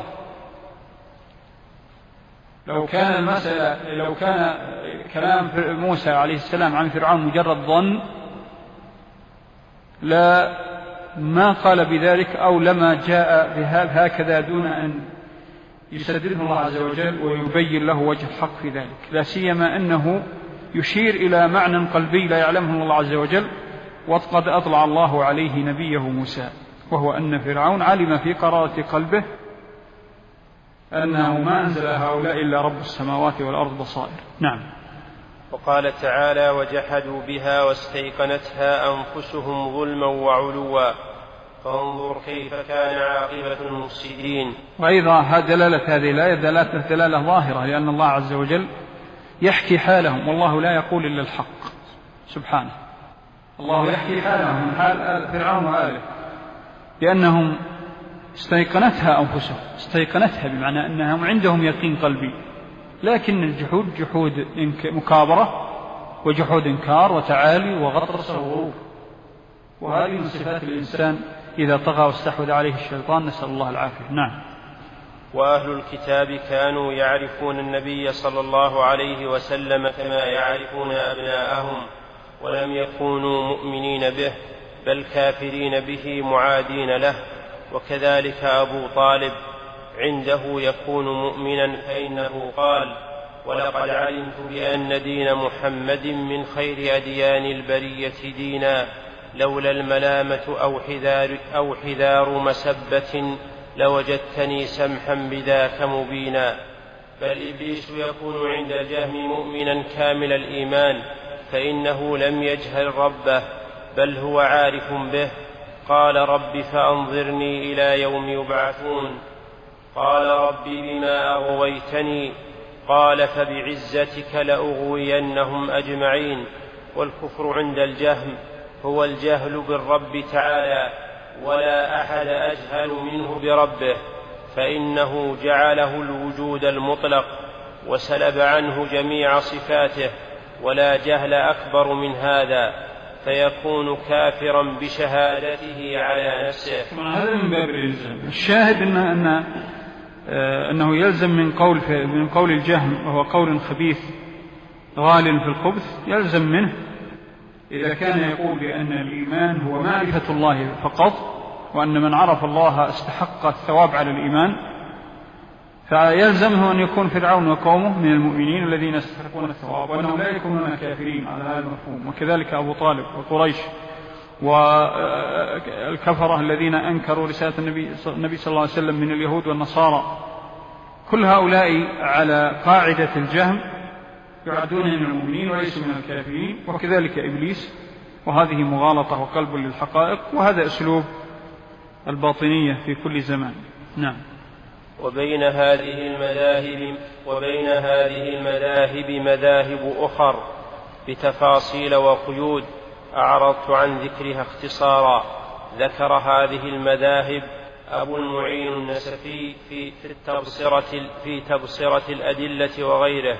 S2: لو كان المسألة لو كان كلام موسى عليه السلام عن فرعون مجرد ظن لا ما قال بذلك، أو لما جاء هكذا دون أن يسدده الله عز وجل ويبين له وجه الحق في ذلك، لا سيما أنه يشير إلى معنى قلبي لا يعلمه الله عز وجل، وقد أطلع الله عليه نبيه موسى، وهو أن فرعون علم في قرارة قلبه أنه ما أنزل هؤلاء إلا رب السماوات والأرض بصائر. نعم.
S3: وقال تعالى: وجحدوا بها واستيقنتها أنفسهم ظلما وعلوا فانظر كيف كان عاقبة المفسدين.
S2: وأيضا دلالة هذه الآية دلالة, دلالة ظاهرة، لأن الله عز وجل يحكي حالهم، والله لا يقول إلا الحق سبحانه. الله يحكي حالهم من حال فرعون وآله، لأنهم استيقنتها أنفسهم، استيقنتها بمعنى أنهم عندهم يقين قلبي، لكن الجحود جحود مكابرة وجحود إنكار وتعالي وغطرس وغرور، وهذه من صفات الإنسان إذا طغى واستحوذ عليه الشيطان، نسأل الله العافية. نعم.
S3: وأهل الكتاب كانوا يعرفون النبي صلى الله عليه وسلم كما يعرفون أبناءهم، ولم يكونوا مؤمنين به بل كافرين به معادين له. وكذلك أبو طالب عنده يكون مؤمنا، فإنه قال: ولقد علمت بأن دين محمد من خير أديان البرية دينا، لولا الملامة أو حذار, أو حذار مسبة لوجدتني سمحا بذاك مبينا. بل إبليس يكون عند الجهم مؤمنا كامل الإيمان، فإنه لم يجهل ربه بل هو عارف به. قال: رب فأنظرني إلى يوم يبعثون. قال: رب بما أغويتني. قال: فبعزتك لأغوينهم أجمعين. والكفر عند الجهم هو الجهل بالرب تعالى، ولا أحد أجهل منه بربه، فإنه جعله الوجود المطلق وسلب عنه جميع صفاته، ولا جهل أكبر من هذا، فيكون كافرا بشهادته على نفسه.
S2: هذا من باب الإلزام. الشاهد إنه, إنه, أنه يلزم من قول, من قول الجهم، وهو قول خبيث غال في الخبث، يلزم منه إذا كان يقول بأن الإيمان هو معرفة الله فقط، وأن من عرف الله استحق الثواب على الإيمان، فيلزمه أن يكون فرعون وقومه من المؤمنين الذين يستحقون الثواب، وأنهم لا يكونون كافرين على هذا المفهوم. وكذلك أبو طالب وقريش والكفرة الذين أنكروا رسالة النبي صلى الله عليه وسلم من اليهود والنصارى، كل هؤلاء على قاعدة الجهم يعدون من المؤمنين وليسوا من الكافرين. وكذلك إبليس، وهذه مغالطة وقلب للحقائق، وهذا أسلوب الباطنية في كل زمان. نعم.
S3: وبين هذه المذاهب وبين هذه المذاهب مذاهب أخر بتفاصيل وقيود أعرضت عن ذكرها اختصارا. ذكر هذه المذاهب أبو المعين النسفي في تبصرة في تبصرة الأدلة وغيره.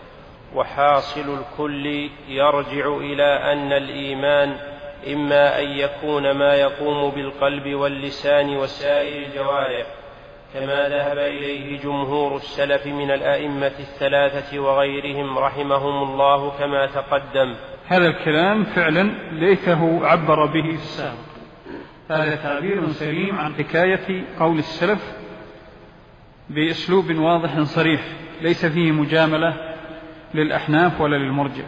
S3: وحاصل الكل يرجع إلى أن الإيمان إما أن يكون ما يقوم بالقلب واللسان وسائر الجوارح، كما ذهب إليه جمهور السلف من الأئمة الثلاثة وغيرهم رحمهم الله كما تقدم.
S2: هذا الكلام فعلا ليته عبر به السابق، هذا تعبير سليم عن حكاية قول السلف بأسلوب واضح صريح، ليس فيه مجاملة للأحناف ولا للمرجئة.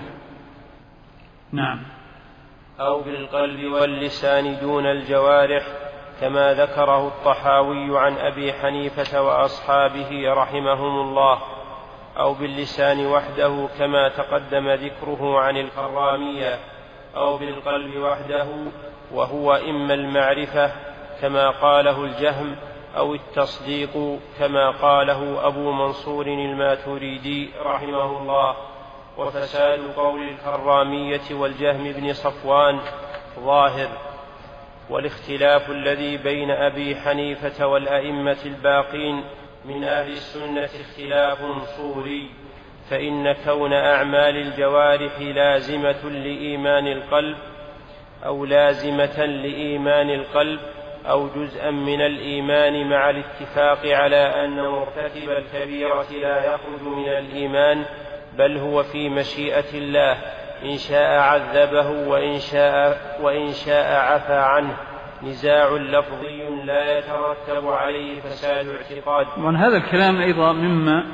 S2: نعم.
S3: أو بالقلب واللسان دون الجوارح، كما ذكره الطحاوي عن أبي حنيفة وأصحابه رحمهم الله، أو باللسان وحده كما تقدم ذكره عن الكرامية، أو بالقلب وحده وهو إما المعرفة كما قاله الجهم، أو التصديق كما قاله أبو منصور الماتريدي رحمه الله. وفساد قول الكرامية والجهم بن صفوان ظاهر. والاختلاف الذي بين أبي حنيفة والأئمة الباقين من أهل السنة اختلاف صوري، فإن كون أعمال الجوارح لازمة لإيمان القلب أو لازمة لإيمان القلب أو جزءا من الإيمان، مع الاتفاق على أن مرتكب الكبيرة لا يخرج من الإيمان، بل هو في مشيئة الله، إن شاء عذبه وإن شاء, وإن شاء عفى عنه. نزاع لفظي لا يترتب عليه فساد اعتقاد.
S2: ومن هذا الكلام أيضا مما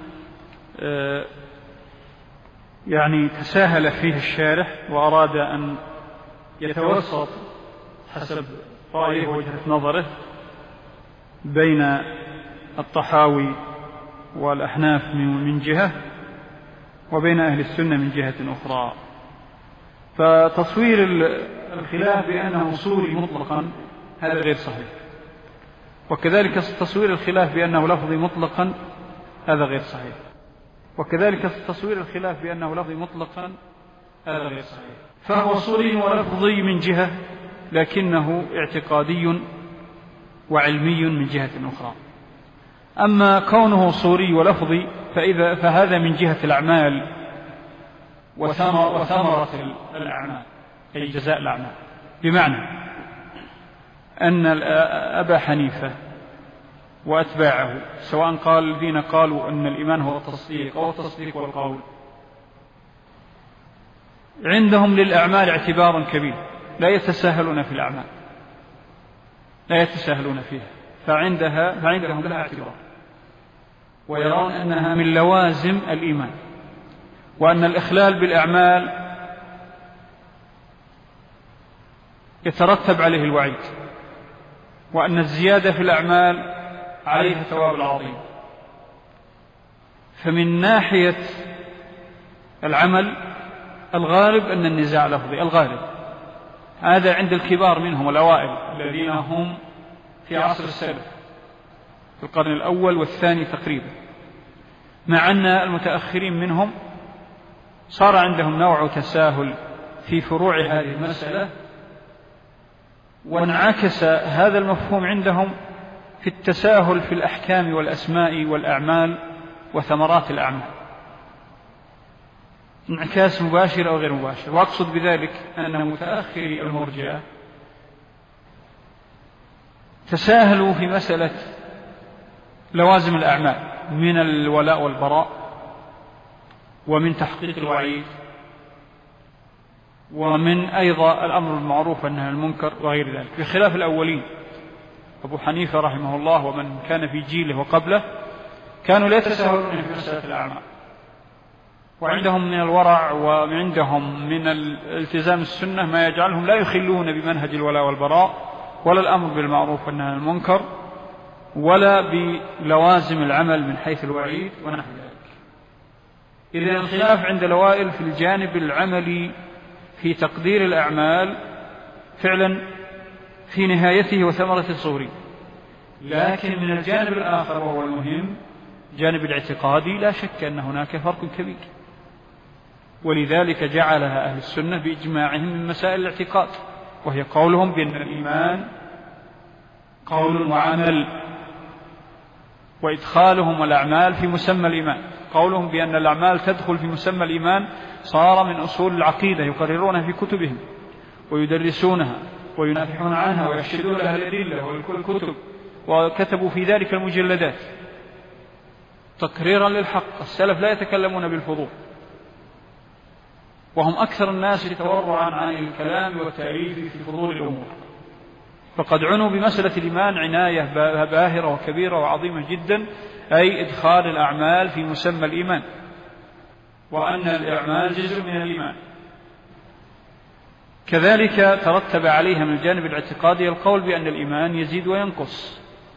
S2: يعني تساهل فيه الشارح وأراد أن يتوسط حسب رأيه وجهة نظره بين الطحاوي والأحناف من جهة وبين أهل السنة من جهة أخرى. فتصوير الخلاف بأنه صوري مطلقا هذا غير صحيح، وكذلك تصوير الخلاف بأنه لفظي مطلقا هذا غير صحيح، وكذلك تصوير الخلاف بأنه لفظي مطلقا هذا غير صحيح. فهو صوري ولفظي من جهة، لكنه اعتقادي وعلمي من جهة أخرى. أما كونه صوري ولفظي فإذا فهذا من جهة الأعمال وثمرة الأعمال، أي جزاء الأعمال. بمعنى أن أبا حنيفة وأتباعه سواء قال الذين قالوا أن الإيمان هو التصديق أو التصديق والقول، عندهم للأعمال اعتبار كبير، لا يتساهلون في الأعمال، لا يتساهلون فيها، فعندها فعندهم لها اعتبار، ويرون أنها من لوازم الإيمان، وأن الإخلال بالأعمال يترتب عليه الوعيد، وأن الزيادة في الأعمال عليها الثواب العظيم. فمن ناحية العمل الغالب أن النزاع لفظي، الغالب هذا عند الكبار منهم الأوائل الذين هم في عصر السلف في القرن الأول والثاني تقريبا، مع أن المتأخرين منهم صار عندهم نوع تساهل في فروع هذه المسألة، وانعكس هذا المفهوم عندهم في التساهل في الأحكام والأسماء والأعمال وثمرات الأعمال، انعكاس مباشر أو غير مباشر. وأقصد بذلك أن متأخري المرجئة تساهلوا في مسألة لوازم الأعمال من الولاء والبراء ومن تحقيق الوعيد ومن أيضا الأمر بالمعروف والنهي عن المنكر وغير ذلك، بخلاف الأولين أبو حنيفة رحمه الله ومن كان في جيله وقبله كانوا لا يتساهلون في مسألة الأعمال، وعندهم من الورع وعندهم من الالتزام السنة ما يجعلهم لا يخلون بمنهج الولاء والبراء ولا الأمر بالمعروف والنهي عن المنكر ولا بلوازم العمل من حيث الوعيد ونحو ذلك. إذن الخلاف عند الأوائل في الجانب العملي في تقدير الأعمال فعلا في نهايته وثمرة الصوري، لكن من الجانب الآخر وهو المهم جانب الاعتقادي لا شك أن هناك فرق كبير، ولذلك جعلها أهل السنة بإجماعهم من مسائل الاعتقاد، وهي قولهم بأن الإيمان قول وعمل، وإدخالهم الأعمال في مسمى الإيمان. قولهم بأن الأعمال تدخل في مسمى الإيمان صار من أصول العقيدة يقررونها في كتبهم ويدرسونها وينافحون عنها ويحشدون لها الأدلة والكتب، وكتبوا في ذلك المجلدات تقريرا للحق. السلف لا يتكلمون بالفضول، وهم أكثر الناس تورعا عن الكلام والتأليف في فضول الأمور، فقد عنوا بمسألة الإيمان عناية باهرة وكبيرة وعظيمة جدا، أي إدخال الأعمال في مسمى الإيمان، وأن الأعمال جزء من الإيمان. كذلك ترتب عليها من الجانب الاعتقادي القول بأن الإيمان يزيد وينقص،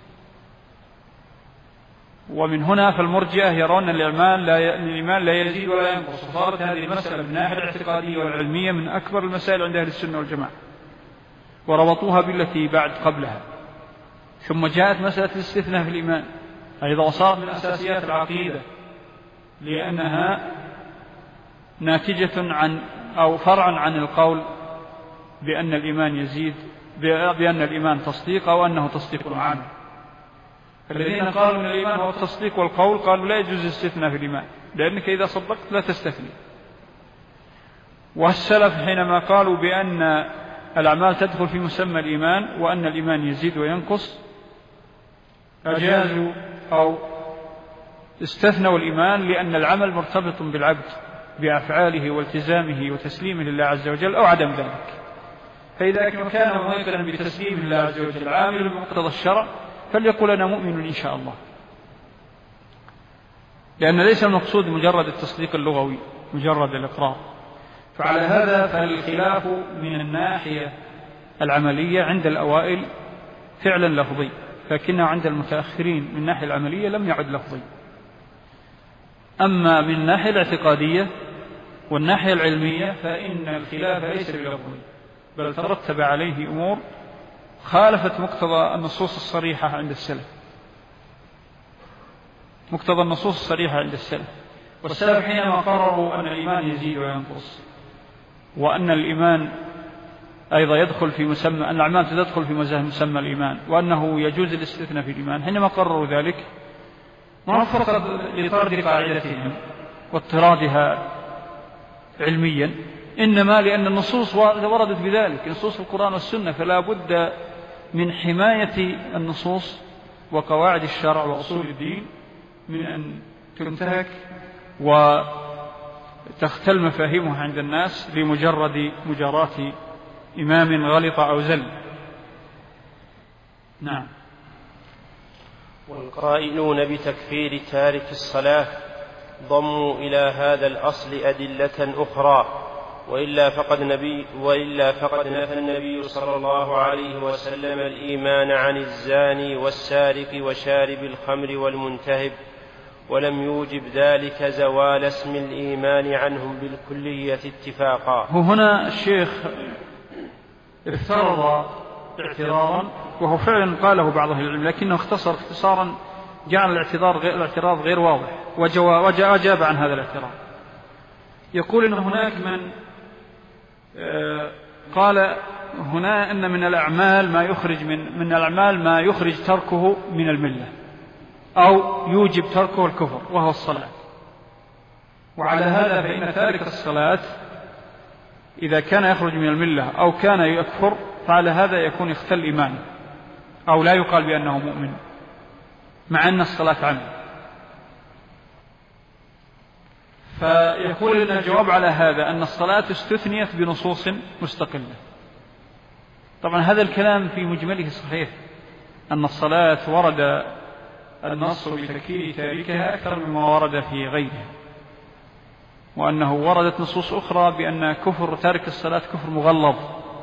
S2: ومن هنا فالمرجئة يرون أن الإيمان لا الإيمان لا يزيد ولا ينقص، وصارت هذه المسألة من الناحية الاعتقادية والعلمية من أكبر المسائل عند أهل السنة والجماعة، وربطوها بالتي بعد قبلها. ثم جاءت مسألة الاستثناء في الإيمان أيضا، وصارت من أساسيات العقيدة، لأنها ناتجة عن أو فرعا عن القول بأن الإيمان يزيد، بأن الإيمان تصديق أو أنه تصديق عام. الذين قالوا أن الإيمان هو التصديق والقول قالوا لا يجوز الاستثناء في الإيمان، لأنك إذا صدقت لا تستثني. والسلف حينما قالوا بأن الأعمال تدخل في مسمى الإيمان وأن الإيمان يزيد وينقص، أجازوا أو استثنوا الإيمان لأن العمل مرتبط بالعبد بأفعاله والتزامه وتسليمه لله عز وجل أو عدم ذلك. فإذا كان موقنا بتسليم الله عز وجل عامل بمقتضى الشرع فليقول أنا مؤمن إن شاء الله، لأن ليس المقصود مجرد التصديق اللغوي مجرد الإقرار. فعلى هذا فالخلاف من الناحية العملية عند الأوائل فعلا لفظي، لكنه عند المتأخرين من الناحية العملية لم يعد لفظي. أما من الناحية الاعتقادية والناحية العلمية فإن الخلاف ليس بلفظي، بل ترتب عليه أمور خالفت مقتضى النصوص الصريحة عند السلف، مقتضى النصوص الصريحة عند السلف. والسلف حينما قرروا أن الإيمان يزيد وينقص، وأن الإيمان أيضا يدخل في مسمى أن الأعمال تدخل في مسمى الإيمان، وأنه يجوز الاستثناء في الإيمان، حينما قرروا ذلك ما فقط لطرد قاعدتهم واضطرادها علميا، إنما لأن النصوص وردت بذلك، نصوص القرآن والسنة، فلا بد من حماية النصوص وقواعد الشرع وأصول الدين من أن تنتهك وتختل مفاهيمها عند الناس لمجرد مجاراة إمام غلط أو زل. نعم.
S3: والقائلون بتكفير تارك الصلاة ضموا إلى هذا الأصل أدلة أخرى، وإلا فقد, نبي وإلا فقد نفى النبي صلى الله عليه وسلم الإيمان عن الزاني والسارق وشارب الخمر والمنتهب، ولم يوجب ذلك زوال اسم الإيمان عنهم بالكلية اتفاقا.
S2: هنا الشيخ افترض اعتراضا، وهو فعلا قاله بعض أهل العلم، لكنه اختصر اختصارا جعل الاعتراض غير, الاعتراض غير واضح، وأجاب عن هذا الاعتراض. يقول إن هناك من قال هنا أن من الأعمال ما يخرج من من الأعمال ما يخرج تركه من الملة أو يوجب تركه الكفر، وهو الصلاة. وعلى هذا فإن تارك الصلاة إذا كان يخرج من الملة أو كان يكفر فعلى هذا يكون يختل إيمانه أو لا يقال بأنه مؤمن، مع أن الصلاة عمل. فيقول إن الجواب على هذا أن الصلاة استثنيت بنصوص مستقلة. طبعا هذا الكلام في مجمله صحيح، أن الصلاة ورد النص بتكفير تاركها أكثر مما ورد في غيرها، وأنه وردت نصوص أخرى بأن كفر تارك الصلاة كفر مغلظ،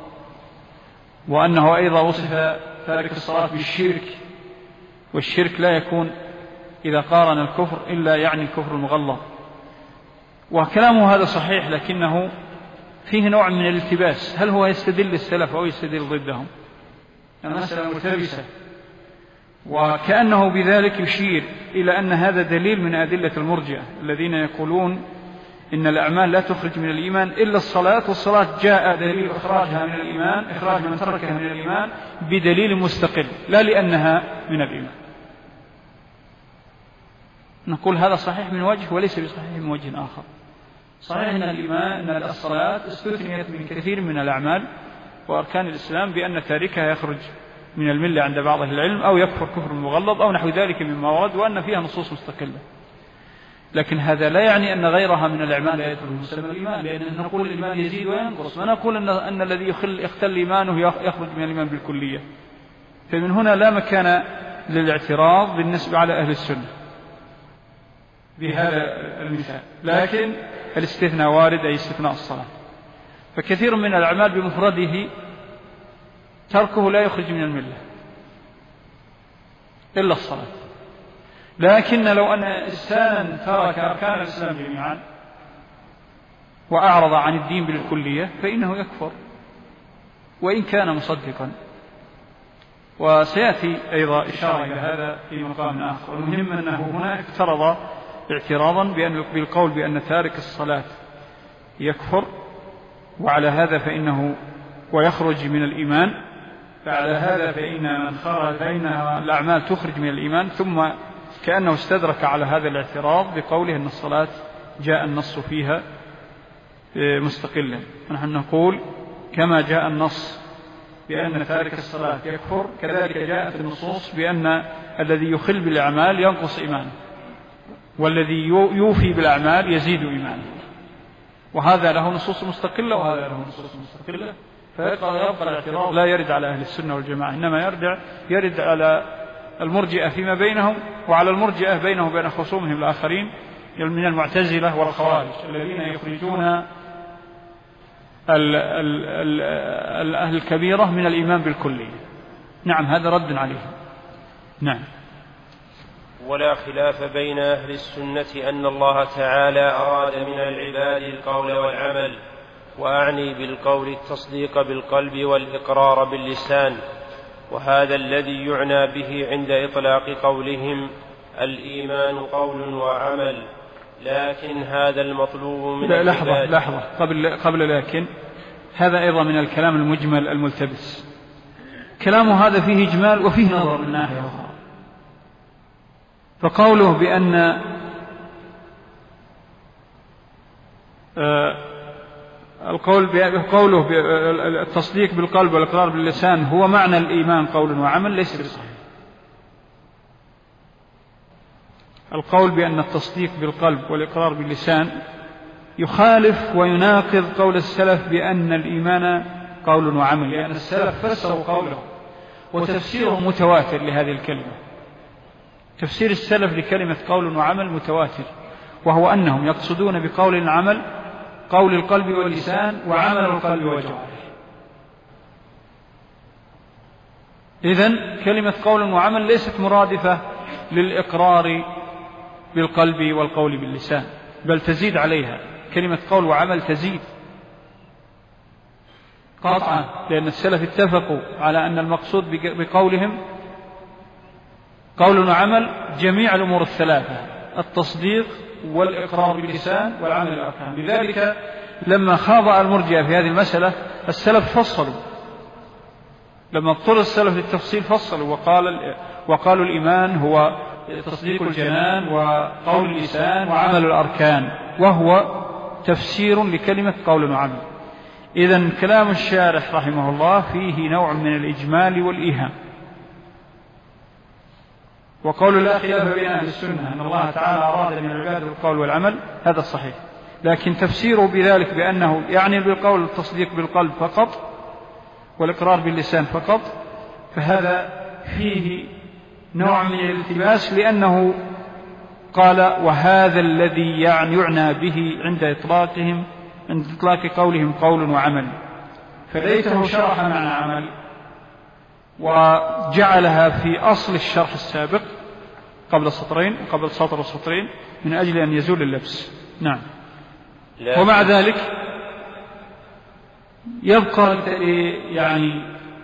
S2: وأنه أيضا وصف تارك الصلاة بالشرك، والشرك لا يكون إذا قارن الكفر إلا يعني الكفر المغلظ. وكلامه هذا صحيح، لكنه فيه نوع من الالتباس، هل هو يستدل السلف أو يستدل ضدهم؟ المسألة ملتبسة، وكأنه بذلك يشير إلى أن هذا دليل من أدلة المرجئة الذين يقولون إن الأعمال لا تخرج من الإيمان إلا الصلاة، والصلاة جاء دليل إخراجها من الإيمان، إخراج من تركها من الإيمان بدليل مستقل، لا لأنها من الإيمان. نقول هذا صحيح من وجه وليس بصحيح من وجه آخر. صحيح أن الإيمان أن الصلاة استثنيت من كثير من الأعمال وأركان الإسلام بأن تاركها يخرج من الملة عند بعض أهل العلم أو يكفر كفر مغلظ أو نحو ذلك مما ورد، وأن فيها نصوص مستقلة. لكن هذا لا يعني أن غيرها من الأعمال لا يدخل مسمى الإيمان، لأن نقول الإيمان يزيد وينقص، ما نقول أن, أن الذي يختل إيمانه يخرج من الإيمان بالكلية. فمن هنا لا مكان للاعتراض بالنسبة على أهل السنة بهذا المثال، لكن الاستثناء وارد، أي استثناء الصلاة. فكثير من الأعمال بمفرده تركه لا يخرج من الملة إلا الصلاة، لكن لو أن إنسانا ترك أركان الإسلام جميعا وأعرض عن الدين بالكلية فإنه يكفر وإن كان مصدقا. وسيأتي أيضا إشارة إلى هذا في مقام آخر. المهم أنه هنا افترض اعتراضا بأن بالقول بأن تارك الصلاة يكفر، وعلى هذا فإنه ويخرج من الإيمان، فعلى هذا فإن من خرج فإن الأعمال تخرج من الإيمان، ثم كأنه استدرك على هذا الاعتراض بقوله أن الصلاة جاء النص فيها مستقلا. نحن نقول كما جاء النص بأن تارك الصلاة يكفر، كذلك جاءت النصوص بأن الذي يخل بالأعمال ينقص إيمانه، والذي يوفي بالأعمال يزيد إيمانه، وهذا له نصوص مستقلة وهذا له نصوص مستقلة. فيبقى الاعتراض لا يرد على أهل السنة والجماعة، إنما يرد يرد على المرجئة فيما بينهم، وعلى المرجئة بينهم وبين خصومهم الآخرين من المعتزلة والخوارج الذين يخرجون الأهل الكبيرة من الإيمان بالكلية. نعم، هذا رد عليهم. نعم.
S3: ولا خلاف بين أهل السنة أن الله تعالى أراد من العباد القول والعمل، وأعني بالقول التصديق بالقلب والإقرار باللسان، وهذا الذي يعنى به عند إطلاق قولهم الإيمان قول وعمل. لكن هذا المطلوب من
S2: العباد. لحظة لحظة قبل قبل لكن هذا أيضا من الكلام المجمل الملتبس. كلامه هذا فيه إجمال وفيه نظر من ناحية أخرى. فقوله بأن آه القول قوله التصديق بالقلب والإقرار باللسان هو معنى الإيمان قول وعمل ليس بصحيح. القول بأن التصديق بالقلب والإقرار باللسان يخالف ويناقض قول السلف بأن الإيمان قول وعمل، لأن السلف فسروا قوله وتفسيره متواتر لهذه الكلمة. تفسير السلف لكلمة قول وعمل متواتر، وهو أنهم يقصدون بقول العمل قول القلب واللسان وعمل القلب والجوارح. إذن كلمة قول وعمل ليست مرادفة للإقرار بالقلب والقول باللسان، بل تزيد عليها. كلمة قول وعمل تزيد قطعا، لأن السلف اتفقوا على أن المقصود بقولهم قول وعمل جميع الأمور الثلاثة، التصديق والإقرار باللسان والعمل الأركان. لذلك لما خاض المرجئة في هذه المسألة السلف فصلوا، لما اضطر السلف للتفصيل فصلوا وقال وقالوا الإيمان هو تصديق الجنان وقول اللسان وعمل الأركان، وهو تفسير لكلمة قول وعمل. إذن كلام الشارح رحمه الله فيه نوع من الإجمال والإيهام. وقول لا خلاف بين أهل السنة أن الله تعالى أراد من العباد القول والعمل، هذا الصحيح، لكن تفسيره بذلك بأنه يعني بالقول التصديق بالقلب فقط والإقرار باللسان فقط، فهذا فيه نوع من الالتباس، لأنه قال وهذا الذي يعني يعنى به عند إطلاقهم عند إطلاق قولهم قول وعمل، فليته شرح معنى عمل وجعلها في أصل الشرح السابق قبل سطرين قبل سطر وسطرين من أجل أن يزول اللبس. نعم. ومع ذلك يبقى يعني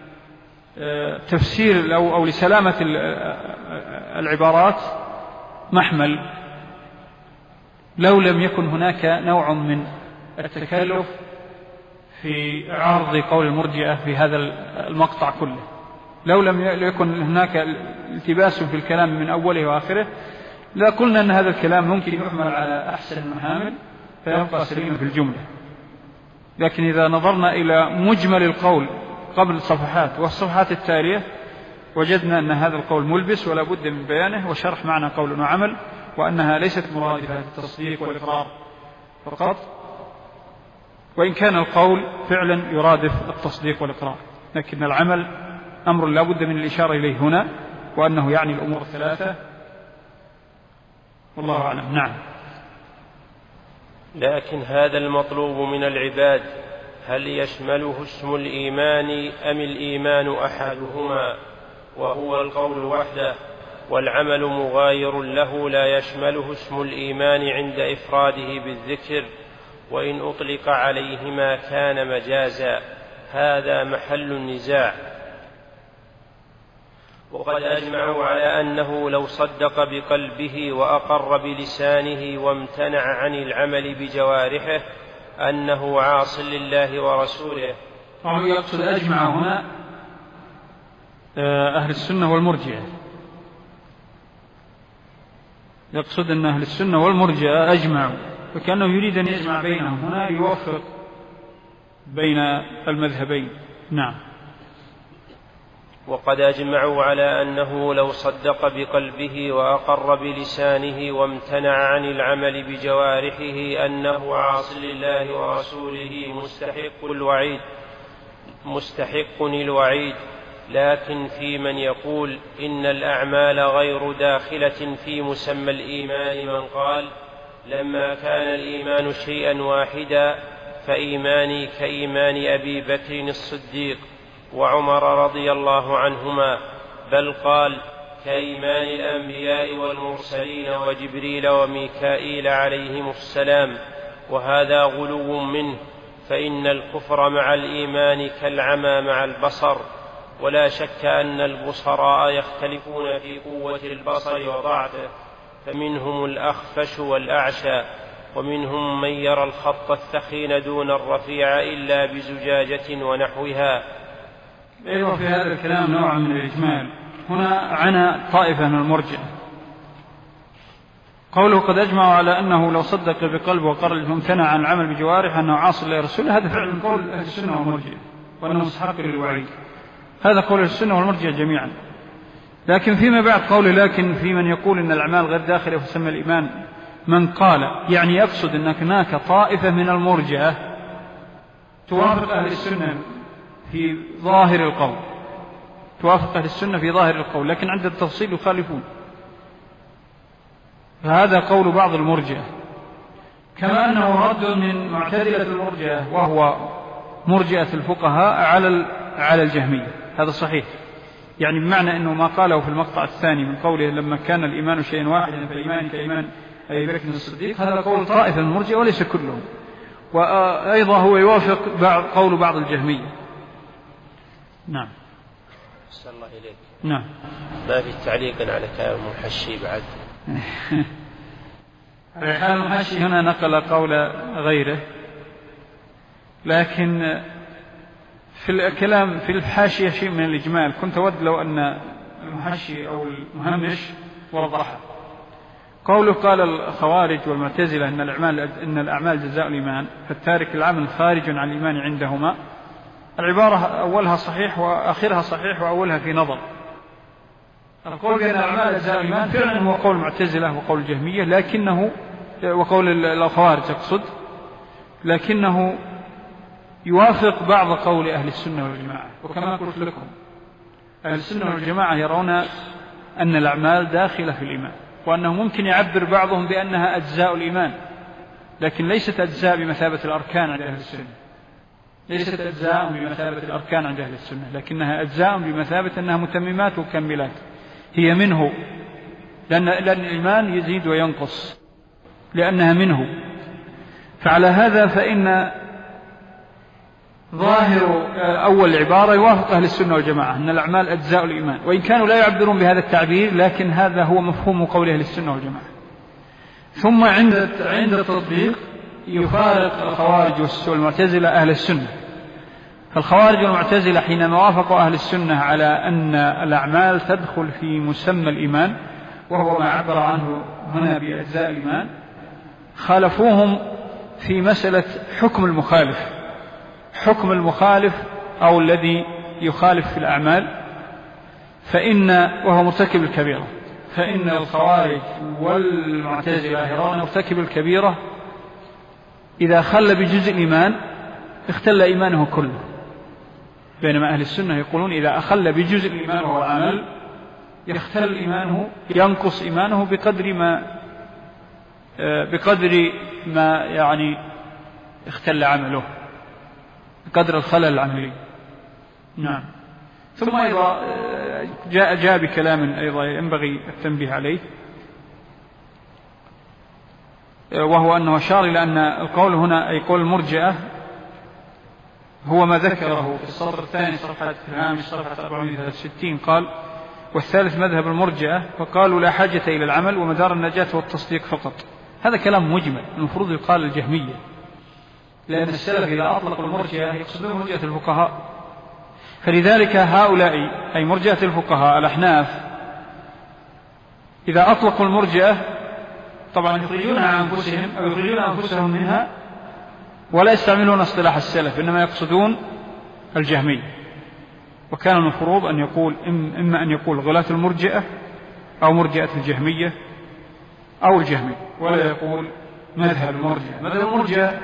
S2: تفسير أو, أو لسلامة العبارات محمل لو لم يكن هناك نوع من التكلف في عرض قول المرجئة في هذا المقطع كله. لو لم يكن هناك التباس في الكلام من أوله وآخره لا قلنا أن هذا الكلام ممكن يحمل على أحسن المحامل فيبقى سليما في الجملة. لكن إذا نظرنا إلى مجمل القول قبل الصفحات والصفحات التالية وجدنا أن هذا القول ملبس ولا بد من بيانه وشرح معنى قول وعمل، وأنها ليست مرادفة للتصديق والإقرار فقط، وإن كان القول فعلا يرادف التصديق والإقرار، لكن العمل أمر لا بد من الإشارة إليه هنا، وأنه يعني الأمور الثلاثة، والله أعلم. نعم.
S3: لكن هذا المطلوب من العباد هل يشمله اسم الإيمان أم الإيمان أحدهما وهو القول وحده، والعمل مغاير له لا يشمله اسم الإيمان عند إفراده بالذكر، وإن أطلق عليهما كان مجازا، هذا محل النزاع. وقد أجمعوا على أنه لو صدق بقلبه وأقر بلسانه وامتنع عن العمل بجوارحه أنه عاص لله ورسوله.
S2: طبعا يقصد أجمع هنا أهل السنة والمرجئة، يقصد أن أهل السنة والمرجئة أجمعوا، فكأنه يريد أن يجمع بينهم هنا، يوفق بين المذهبين. نعم.
S3: وقد أجمعوا على أنه لو صدق بقلبه وأقر بلسانه وامتنع عن العمل بجوارحه أنه عاص لله ورسوله مستحق الوعيد مستحق الوعيد لكن في من يقول إن الأعمال غير داخلة في مسمى الإيمان من قال لما كان الإيمان شيئا واحدا فإيماني كإيمان أبي بكر الصديق وعمر رضي الله عنهما، بل قال كإيمان الأنبياء والمرسلين وجبريل وميكائيل عليهم السلام، وهذا غلو منه، فإن الكفر مع الإيمان كالعمى مع البصر، ولا شك أن البصراء يختلفون في قوة البصر وضعفه، فمنهم الأخفش والأعشى، ومنهم من يرى الخط الثخين دون الرفيع إلا بزجاجة ونحوها.
S2: أيضا في هذا الكلام نوع من الإجمال. هنا عنا طائفة من المرجئة، قوله قد أجمعوا على أنه لو صدق بقلبه وقر امتنع عن العمل بجوارحه أنه عاصي لرسوله، هذا فعل من قول أهل السنة والمرجئة وأنه مستحق للوعيد، هذا قول السنة والمرجئة جميعا. لكن فيما بعد قوله لكن في من يقول إن الأعمال غير داخلة في مسمى الإيمان من قال، يعني يقصد أن هناك طائفة من المرجئة توافق أهل السنة في ظاهر القول، توافق أهل السنة في ظاهر القول، لكن عند التفصيل يخالفون، فهذا قول بعض المرجئة. كما أنه رد من معتزلة المرجئة وهو مرجئة الفقهاء على على الجهمية، هذا صحيح، يعني بمعنى أنه ما قاله في المقطع الثاني من قوله لما كان الإيمان شيئا واحدا فإيمان كإيمان أبي بكر الصديق، هذا قول طائفة من المرجئة وليس كلهم، وأيضا هو يوافق بعض قول بعض الجهمية. نعم.
S3: أحسن الله إليك.
S2: نعم.
S3: ما في تعليق على كلام المحشي بعد.
S2: الحال المحشي هنا نقل قول غيره، لكن في الكلام في الحاشية شيء من الإجمال، كنت أود لو أن المحشي أو المهمش وضحه. قوله قال الخوارج والمعتزلة إن الأعمال إن الأعمال جزاء الإيمان، فالتارك العمل خارج عن الإيمان عندهما، العبارة أولها صحيح وآخرها صحيح وأولها في نظر. القول بأن الأعمال جزاء الإيمان فعلا هو قول المعتزلة وقول الجهمية، لكنه وقول الخوارج أقصد، لكنه يوافق بعض قول أهل السنة والجماعة. وكما قلت لكم أهل السنة والجماعة يرون أن الأعمال داخلة في الإيمان، وأنه ممكن يعبر بعضهم بأنها أجزاء الإيمان، لكن ليست أجزاء بمثابة الأركان عند أهل السنة، ليست أجزاء بمثابة الأركان عند أهل السنة، لكنها أجزاء بمثابة أنها متممات ومكملات، هي منه، لأن, لأن الإيمان يزيد وينقص لأنها منه. فعلى هذا فإن ظاهر أول العبارة يوافق أهل السنة والجماعة أن الأعمال أجزاء الإيمان، وإن كانوا لا يعبرون بهذا التعبير، لكن هذا هو مفهوم قول أهل السنة والجماعة. ثم عند عند التطبيق يفارق الخوارج والمعتزلة أهل السنة. فالخوارج والمعتزلة حينما وافقوا أهل السنة على أن الأعمال تدخل في مسمى الإيمان، وهو ما عبر عنه هنا بأجزاء الإيمان، خالفوهم في مسألة حكم المخالف، حكم المخالف أو الذي يخالف في الأعمال، فإن وهو مرتكب الكبيرة، فإن الخوارج والمعتزلة يرون مرتكب الكبيرة إذا خل بجزء الإيمان اختل إيمانه كله، بينما أهل السنة يقولون إذا أخل بجزء الإيمان وهو العمل يختل إيمانه، ينقص إيمانه بقدر ما بقدر ما يعني اختل عمله، بقدر الخلل العملي. نعم. ثم أيضا جاء, جاء بكلام أيضا ينبغي التنبيه عليه، وهو أنه أشار إلى أن القول هنا أي قول المرجئة هو ما ذكره في السطر الثاني صفحة الهامش صفحة أربعمائة وثلاثة وستين، قال والثالث مذهب المرجئة، فقالوا لا حاجة إلى العمل ومدار النجاة والتصديق فقط. هذا كلام مجمل، المفروض يقال الجهمية، لأن السلف إذا أطلقوا المرجئة يقصدون مرجئة الفقهاء، فلذلك هؤلاء أي مرجئة الفقهاء الأحناف إذا أطلقوا المرجئة طبعا يخرجونها عن أنفسهم أو يخرجون أنفسهم منها، ولا يستعملون اصطلاح السلف، إنما يقصدون الجهمية. وكان المفروض أن يقول إما أن يقول غلاة المرجئة أو مرجئة الجهمية أو الجهمية، ولا يقول مذهب المرجئة. مذهب المرجئة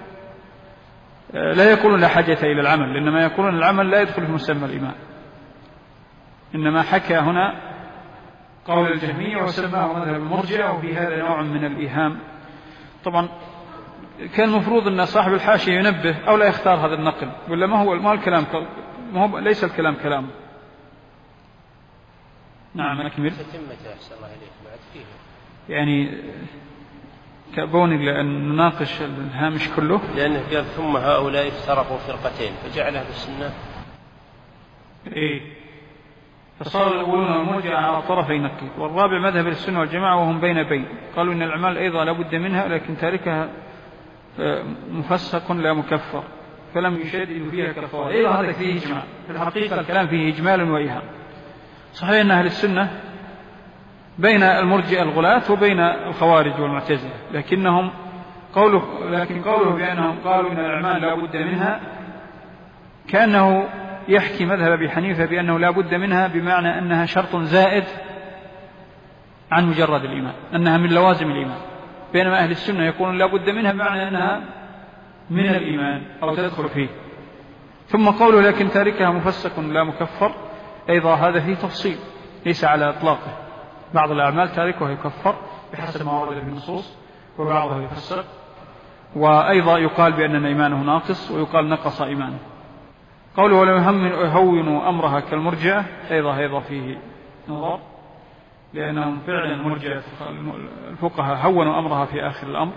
S2: لا يقولون لا حاجة إلى العمل، لأنما يقولون العمل لا يدخل في مسمى الإيمان، إنما حكى هنا قول الجهمية وسماه مذهب المرجئة، وفي هذا نوع من الإيهام. طبعا كان المفروض أن صاحب الحاشية ينبه أو لا يختار هذا النقل، ولا ما هو ما الكلام ما هو ليس الكلام كلام. نعم أكمل. يعني كابوني لأن نناقش الهامش كله،
S3: لأنه قال ثم هؤلاء افترقوا فرقتين فجعلها بالسنة.
S2: إيه، فصار الأولون المرجئة على طرفي نقيض، والرابع مذهب السنة والجماعة وهم بين بين، قالوا إن الأعمال أيضا لا بد منها، لكن تاركها مفسق لا مكفر، فلم يشدد فيها كفارة. أيضا هذا فيه إجماع، في الحقيقة الكلام فيه إجمال وإيهام. صحيح أن أهل السنة بين المرجئة الغلاة وبين الخوارج والمعتزلة، لكنهم قوله لكن قوله بأنهم قالوا إن الأعمال لا بد منها كأنه يحكي مذهب أبي حنيفة بأنه لا بد منها، بمعنى أنها شرط زائد عن مجرد الإيمان، أنها من لوازم الإيمان، بينما أهل السنة يقولون لا بد منها بمعنى أنها من الإيمان أو تدخل فيه. ثم قوله لكن تاركها مفسق لا مكفر، أيضا هذا فيه تفصيل ليس على إطلاقه، بعض الأعمال تاركها يكفر بحسب ما ورد في النصوص، وبعضها يفسق، وأيضا يقال بأن إيمانه ناقص، ويقال نقص إيمانه. قوله ولو يهونوا أمرها كالمرجئة، أيضا أيضا فيه نظر، لأنهم فعلا مرجئة الفقهاء هونوا أمرها في آخر الأمر.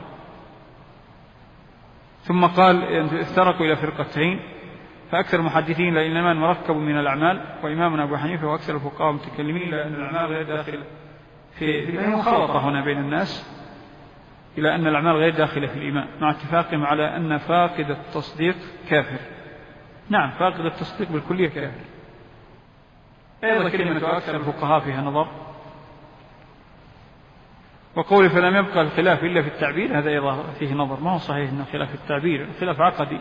S2: ثم قال افترقوا إلى فرقتين، فأكثر المحدثين لأن الإيمان مركب من الأعمال، وإمامنا أبو حنيفة وأكثر الفقهاء المتكلمين لأن الأعمال غير داخل في في مخالطة هنا بين الناس إلى أن الأعمال غير داخلة في الإيمان، مع اتفاقهم على أن فاقد التصديق كافر. نعم، فاقد التصديق بالكلية كافر. أيضا كلمة أكثر الفقهاء فيها نظر. وقول فلم يبقى الخلاف إلا في التعبير، هذا أيضا فيه نظر، ما هو صحيح أن خلاف التعبير، خلاف عقدي،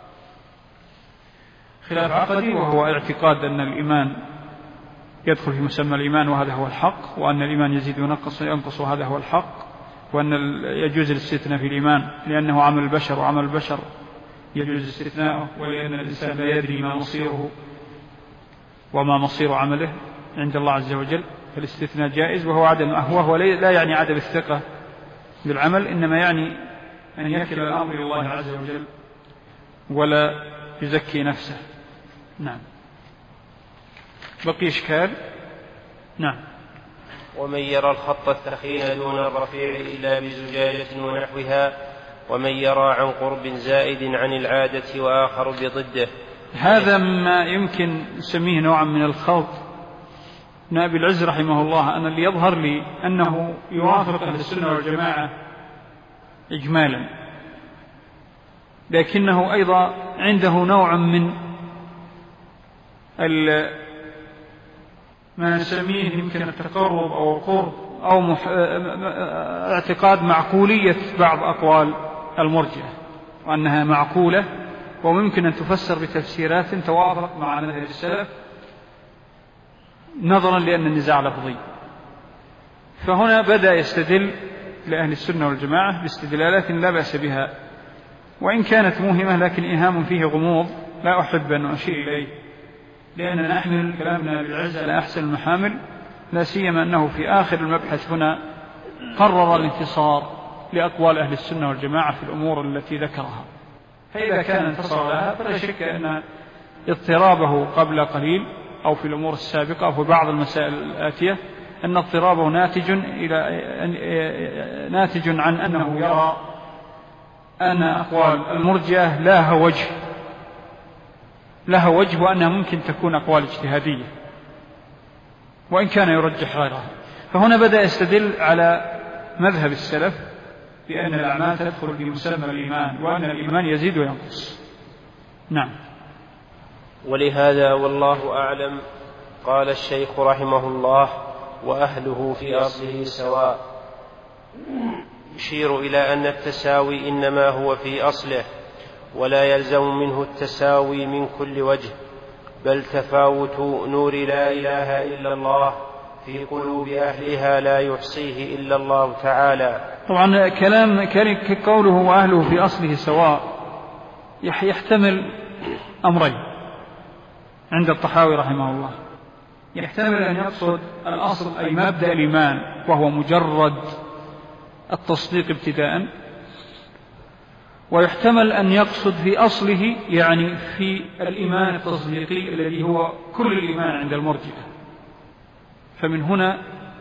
S2: خلاف عقدي، وهو اعتقاد أن الإيمان يدخل في مسمى الإيمان وهذا هو الحق، وأن الإيمان يزيد وينقص وينقص وهذا هو الحق، وأن يجوز الاستثناء في الإيمان لأنه عمل البشر، وعمل البشر يجوز استثناؤه، ولأن الإنسان لا يدري ما مصيره وما مصير عمله عند الله عز وجل، فالاستثناء جائز، وهو عدم وهو لا يعني عدم الثقة بالعمل، إنما يعني أن يكل الأمر إلى الله عز وجل ولا يزكي نفسه. نعم. بقي إشكال. نعم.
S3: ومن يرى الخط الثخين دون الرفيع إلا بزجاجة ونحوها، ومن يرى عن قرب زائد عن العادة وآخر بضده.
S2: هذا ما يمكن نسميه نوعا من الخلط. نائب العز رحمه الله أن اللي يظهر لي أنه يوافق أهل السنة والجماعة إجمالا، لكنه أيضا عنده نوع من ما نسميه يمكن التقرب أو القرب أو مح... اعتقاد معقولية بعض أقوال المرجئة، وأنها معقولة وممكن أن تفسر بتفسيرات توافق مع مذهب السلف نظرا لأن النزاع لفظي. فهنا بدأ يستدل لأهل السنة والجماعة باستدلالات لا بأس بها، وإن كانت موهمة لكن إيهام فيه غموض لا أحب أن أشير إليه، لأننا نحمل كلامنا بالعز على أحسن المحامل، لا سيما أنه في آخر المبحث هنا قرر الانتصار لأقوال أهل السنة والجماعة في الأمور التي ذكرها. فإذا كان انتصر لها فلا شك أن اضطرابه قبل قليل أو في الأمور السابقة أو في بعض المسائل الآتية أن اضطرابه ناتج إلى ناتج عن أنه يرى أن أقوال المرجئة لها وجه لها وجه وأنها ممكن تكون أقوال اجتهادية وإن كان يرجح غيرها. فهنا بدأ يستدل على مذهب السلف بأن الأعمال تدخل في مسمى الإيمان، وأن الإيمان يزيد وينقص. نعم.
S3: ولهذا والله أعلم قال الشيخ رحمه الله: وأهله في أصله سواء، يشير إلى أن التساوي إنما هو في أصله، ولا يلزم منه التساوي من كل وجه، بل تفاوت نور لا إله إلا الله في قلوب أهلها لا يحصيه إلا الله تعالى.
S2: طبعا كلام قوله وأهله في أصله سواء يحتمل أمرين عند الطحاوي رحمه الله. يحتمل أن يقصد الأصل أي مبدأ الإيمان وهو مجرد التصديق ابتداء، ويحتمل أن يقصد في أصله يعني في الإيمان التصديقي الذي هو كل الإيمان عند المرجئة. فمن هنا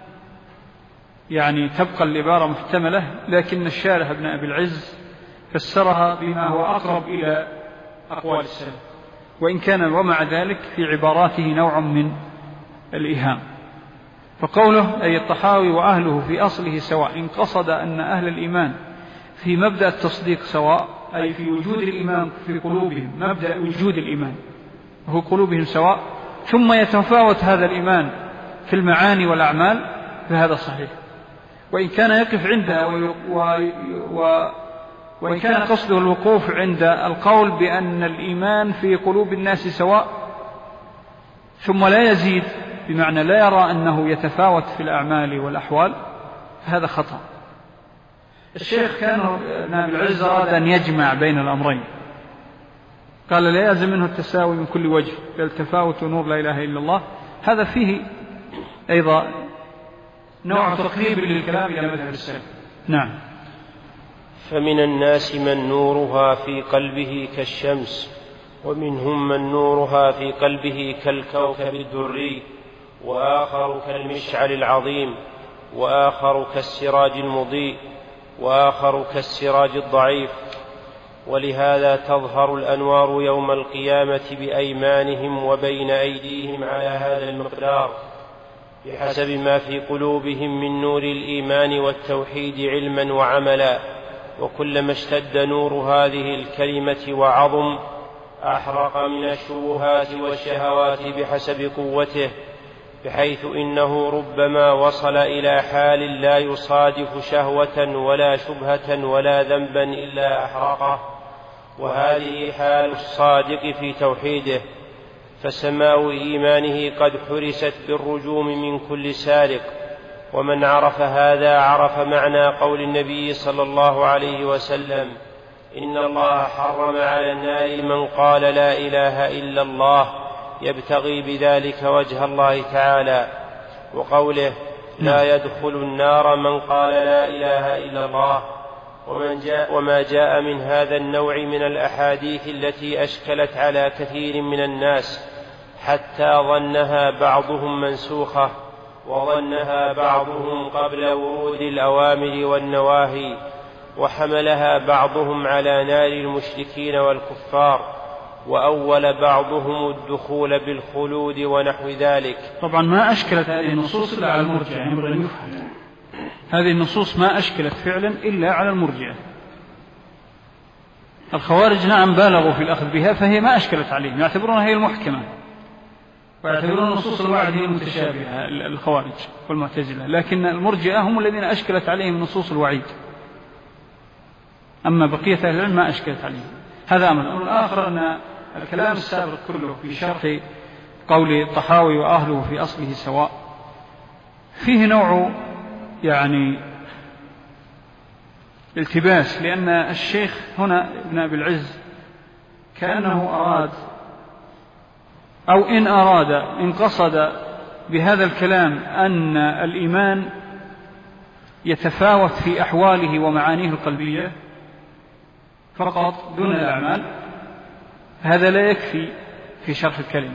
S2: يعني تبقى العبارة محتملة، لكن الشارح ابن أبي العز فسرها بما هو أقرب إلى أقوال السلف، وإن كان ومع ذلك في عباراته نوع من الإيهام. فقوله أي الطحاوي وأهله في أصله سواء إن قصد أن أهل الإيمان في مبدأ التصديق سواء، أي في وجود الإيمان في قلوبهم، مبدأ وجود الإيمان وهو قلوبهم سواء، ثم يتفاوت هذا الإيمان في المعاني والأعمال، فهذا صحيح. وإن كان يقف عندها و... و... وإن كان قصده الوقوف عند القول بأن الإيمان في قلوب الناس سواء ثم لا يزيد، بمعنى لا يرى أنه يتفاوت في الأعمال والأحوال، فهذا خطأ. الشيخ كان ابن أبي العز أراد أن يجمع بين الأمرين، قال لا يلزم منه التساوي من كل وجه، بل تفاوت نور لا إله إلا الله. هذا فيه أيضا نوع تقريب للكلام إلى مذهب السلف. نعم.
S3: فمن الناس من نورها في قلبه كالشمس، ومنهم من نورها في قلبه كالكوكب الدري، وآخر كالمشعل العظيم، وآخر كالسراج المضيء، وآخر كالسراج الضعيف. ولهذا تظهر الأنوار يوم القيامة بأيمانهم وبين أيديهم على هذا المقدار بحسب ما في قلوبهم من نور الإيمان والتوحيد علما وعملا. وكلما اشتد نور هذه الكلمة وعظم أحرق من الشبهات والشهوات بحسب قوته، بحيث إنه ربما وصل إلى حال لا يصادف شهوة ولا شبهة ولا ذنبا إلا أحرقه. وهذه حال الصادق في توحيده، فسماء إيمانه قد حرست بالرجوم من كل سارق. ومن عرف هذا عرف معنى قول النبي صلى الله عليه وسلم: إن الله حرم على النار من قال لا إله إلا الله يبتغي بذلك وجه الله تعالى. وقوله: لا يدخل النار من قال لا إله إلا الله. ومن جاء وما جاء من هذا النوع من الأحاديث التي أشكلت على كثير من الناس حتى ظنها بعضهم منسوخة، وظنها بعضهم قبل ورود الأوامر والنواهي، وحملها بعضهم على نار المشركين والكفار، وأول بعضهم الدخول بالخلود ونحو ذلك.
S2: طبعا ما أشكلت هذه النصوص إلا على المرجئة، ينبغي أن يفهم هذه النصوص ما أشكلت فعلا إلا على المرجئة. الخوارج نعم بالغوا في الأخذ بها، فهي ما أشكلت عليهم، يعتبرونها هي المحكمة، ويعتبرون نصوص الوعد هي المتشابهة الخوارج والمعتزلة، لكن المرجئة هم الذين أشكلت عليهم نصوص الوعيد، أما بقية أهل العلم ما أشكلت عليهم. هذا أمر. الأمر الآخر أن الكلام السابق كله في شرح قول الطحاوي وأهله في أصله سواء فيه نوع يعني التباس، لأن الشيخ هنا ابن أبي العز كأنه أراد أو إن أراد إن قصد بهذا الكلام أن الإيمان يتفاوت في أحواله ومعانيه القلبية فقط دون الأعمال، هذا لا يكفي في شرح الكلمة.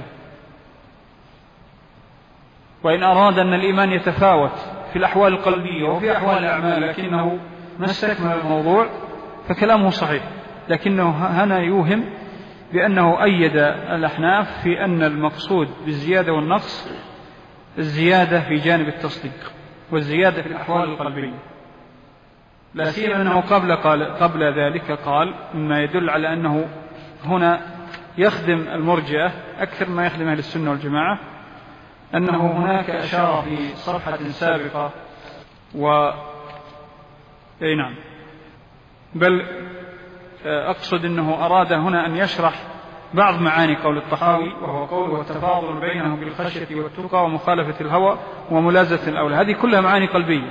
S2: وإن أراد أن الإيمان يتفاوت في الأحوال القلبية وفي أحوال الأعمال لكنه ما استكمل الموضوع فكلامه صحيح، لكنه هنا يوهم بأنه أيد الأحناف في أن المقصود بالزيادة والنقص الزيادة في جانب التصديق والزيادة في الأحوال القلبية، لا سيما أنه قبل, قال قبل ذلك قال مما يدل على أنه هنا يخدم المرجئة أكثر ما يخدم أهل السنة والجماعة، أنه هناك أشار في صفحة سابقة و أي نعم بل أقصد أنه أراد هنا أن يشرح بعض معاني قول الطحاوي، وهو قوله والتفاضل بينهم بالخشية والتقى ومخالفة الهوى وملازمة الأولى، هذه كلها معاني قلبية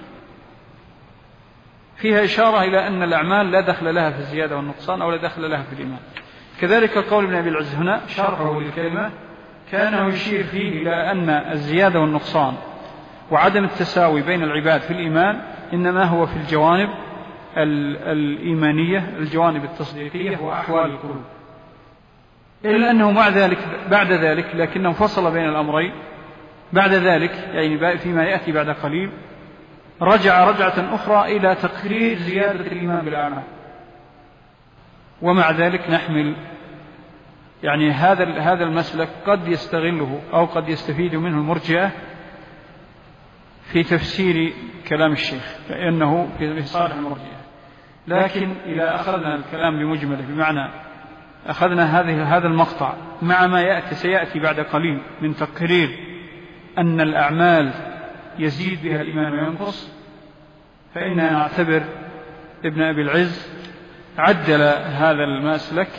S2: فيها إشارة إلى أن الأعمال لا دخل لها في الزيادة والنقصان أو لا دخل لها في الإيمان. كذلك قول ابن أبي العز هنا شرحه للكلمة كان يشير فيه إلى أن الزيادة والنقصان وعدم التساوي بين العباد في الإيمان إنما هو في الجوانب الإيمانية، الجوانب التصديقية وأحوال القلوب، إلا أنه مع ذلك بعد ذلك لكنه فصل بين الأمرين بعد ذلك، يعني فيما يأتي بعد قليل رجع رجعة أخرى إلى تقرير زيادة الإيمان بالأعمال. ومع ذلك نحمل يعني هذا هذا المسلك قد يستغله أو قد يستفيد منه المرجئة في تفسير كلام الشيخ لأنه في صالح المرجئة، لكن إذا أخذنا الكلام بمجمله بمعنى أخذنا هذه هذا المقطع مع ما يأتي سيأتي بعد قليل من تقرير أن الأعمال يزيد بها الإيمان وينقص، فإننا نعتبر ابن أبي العز عدل هذا المسلك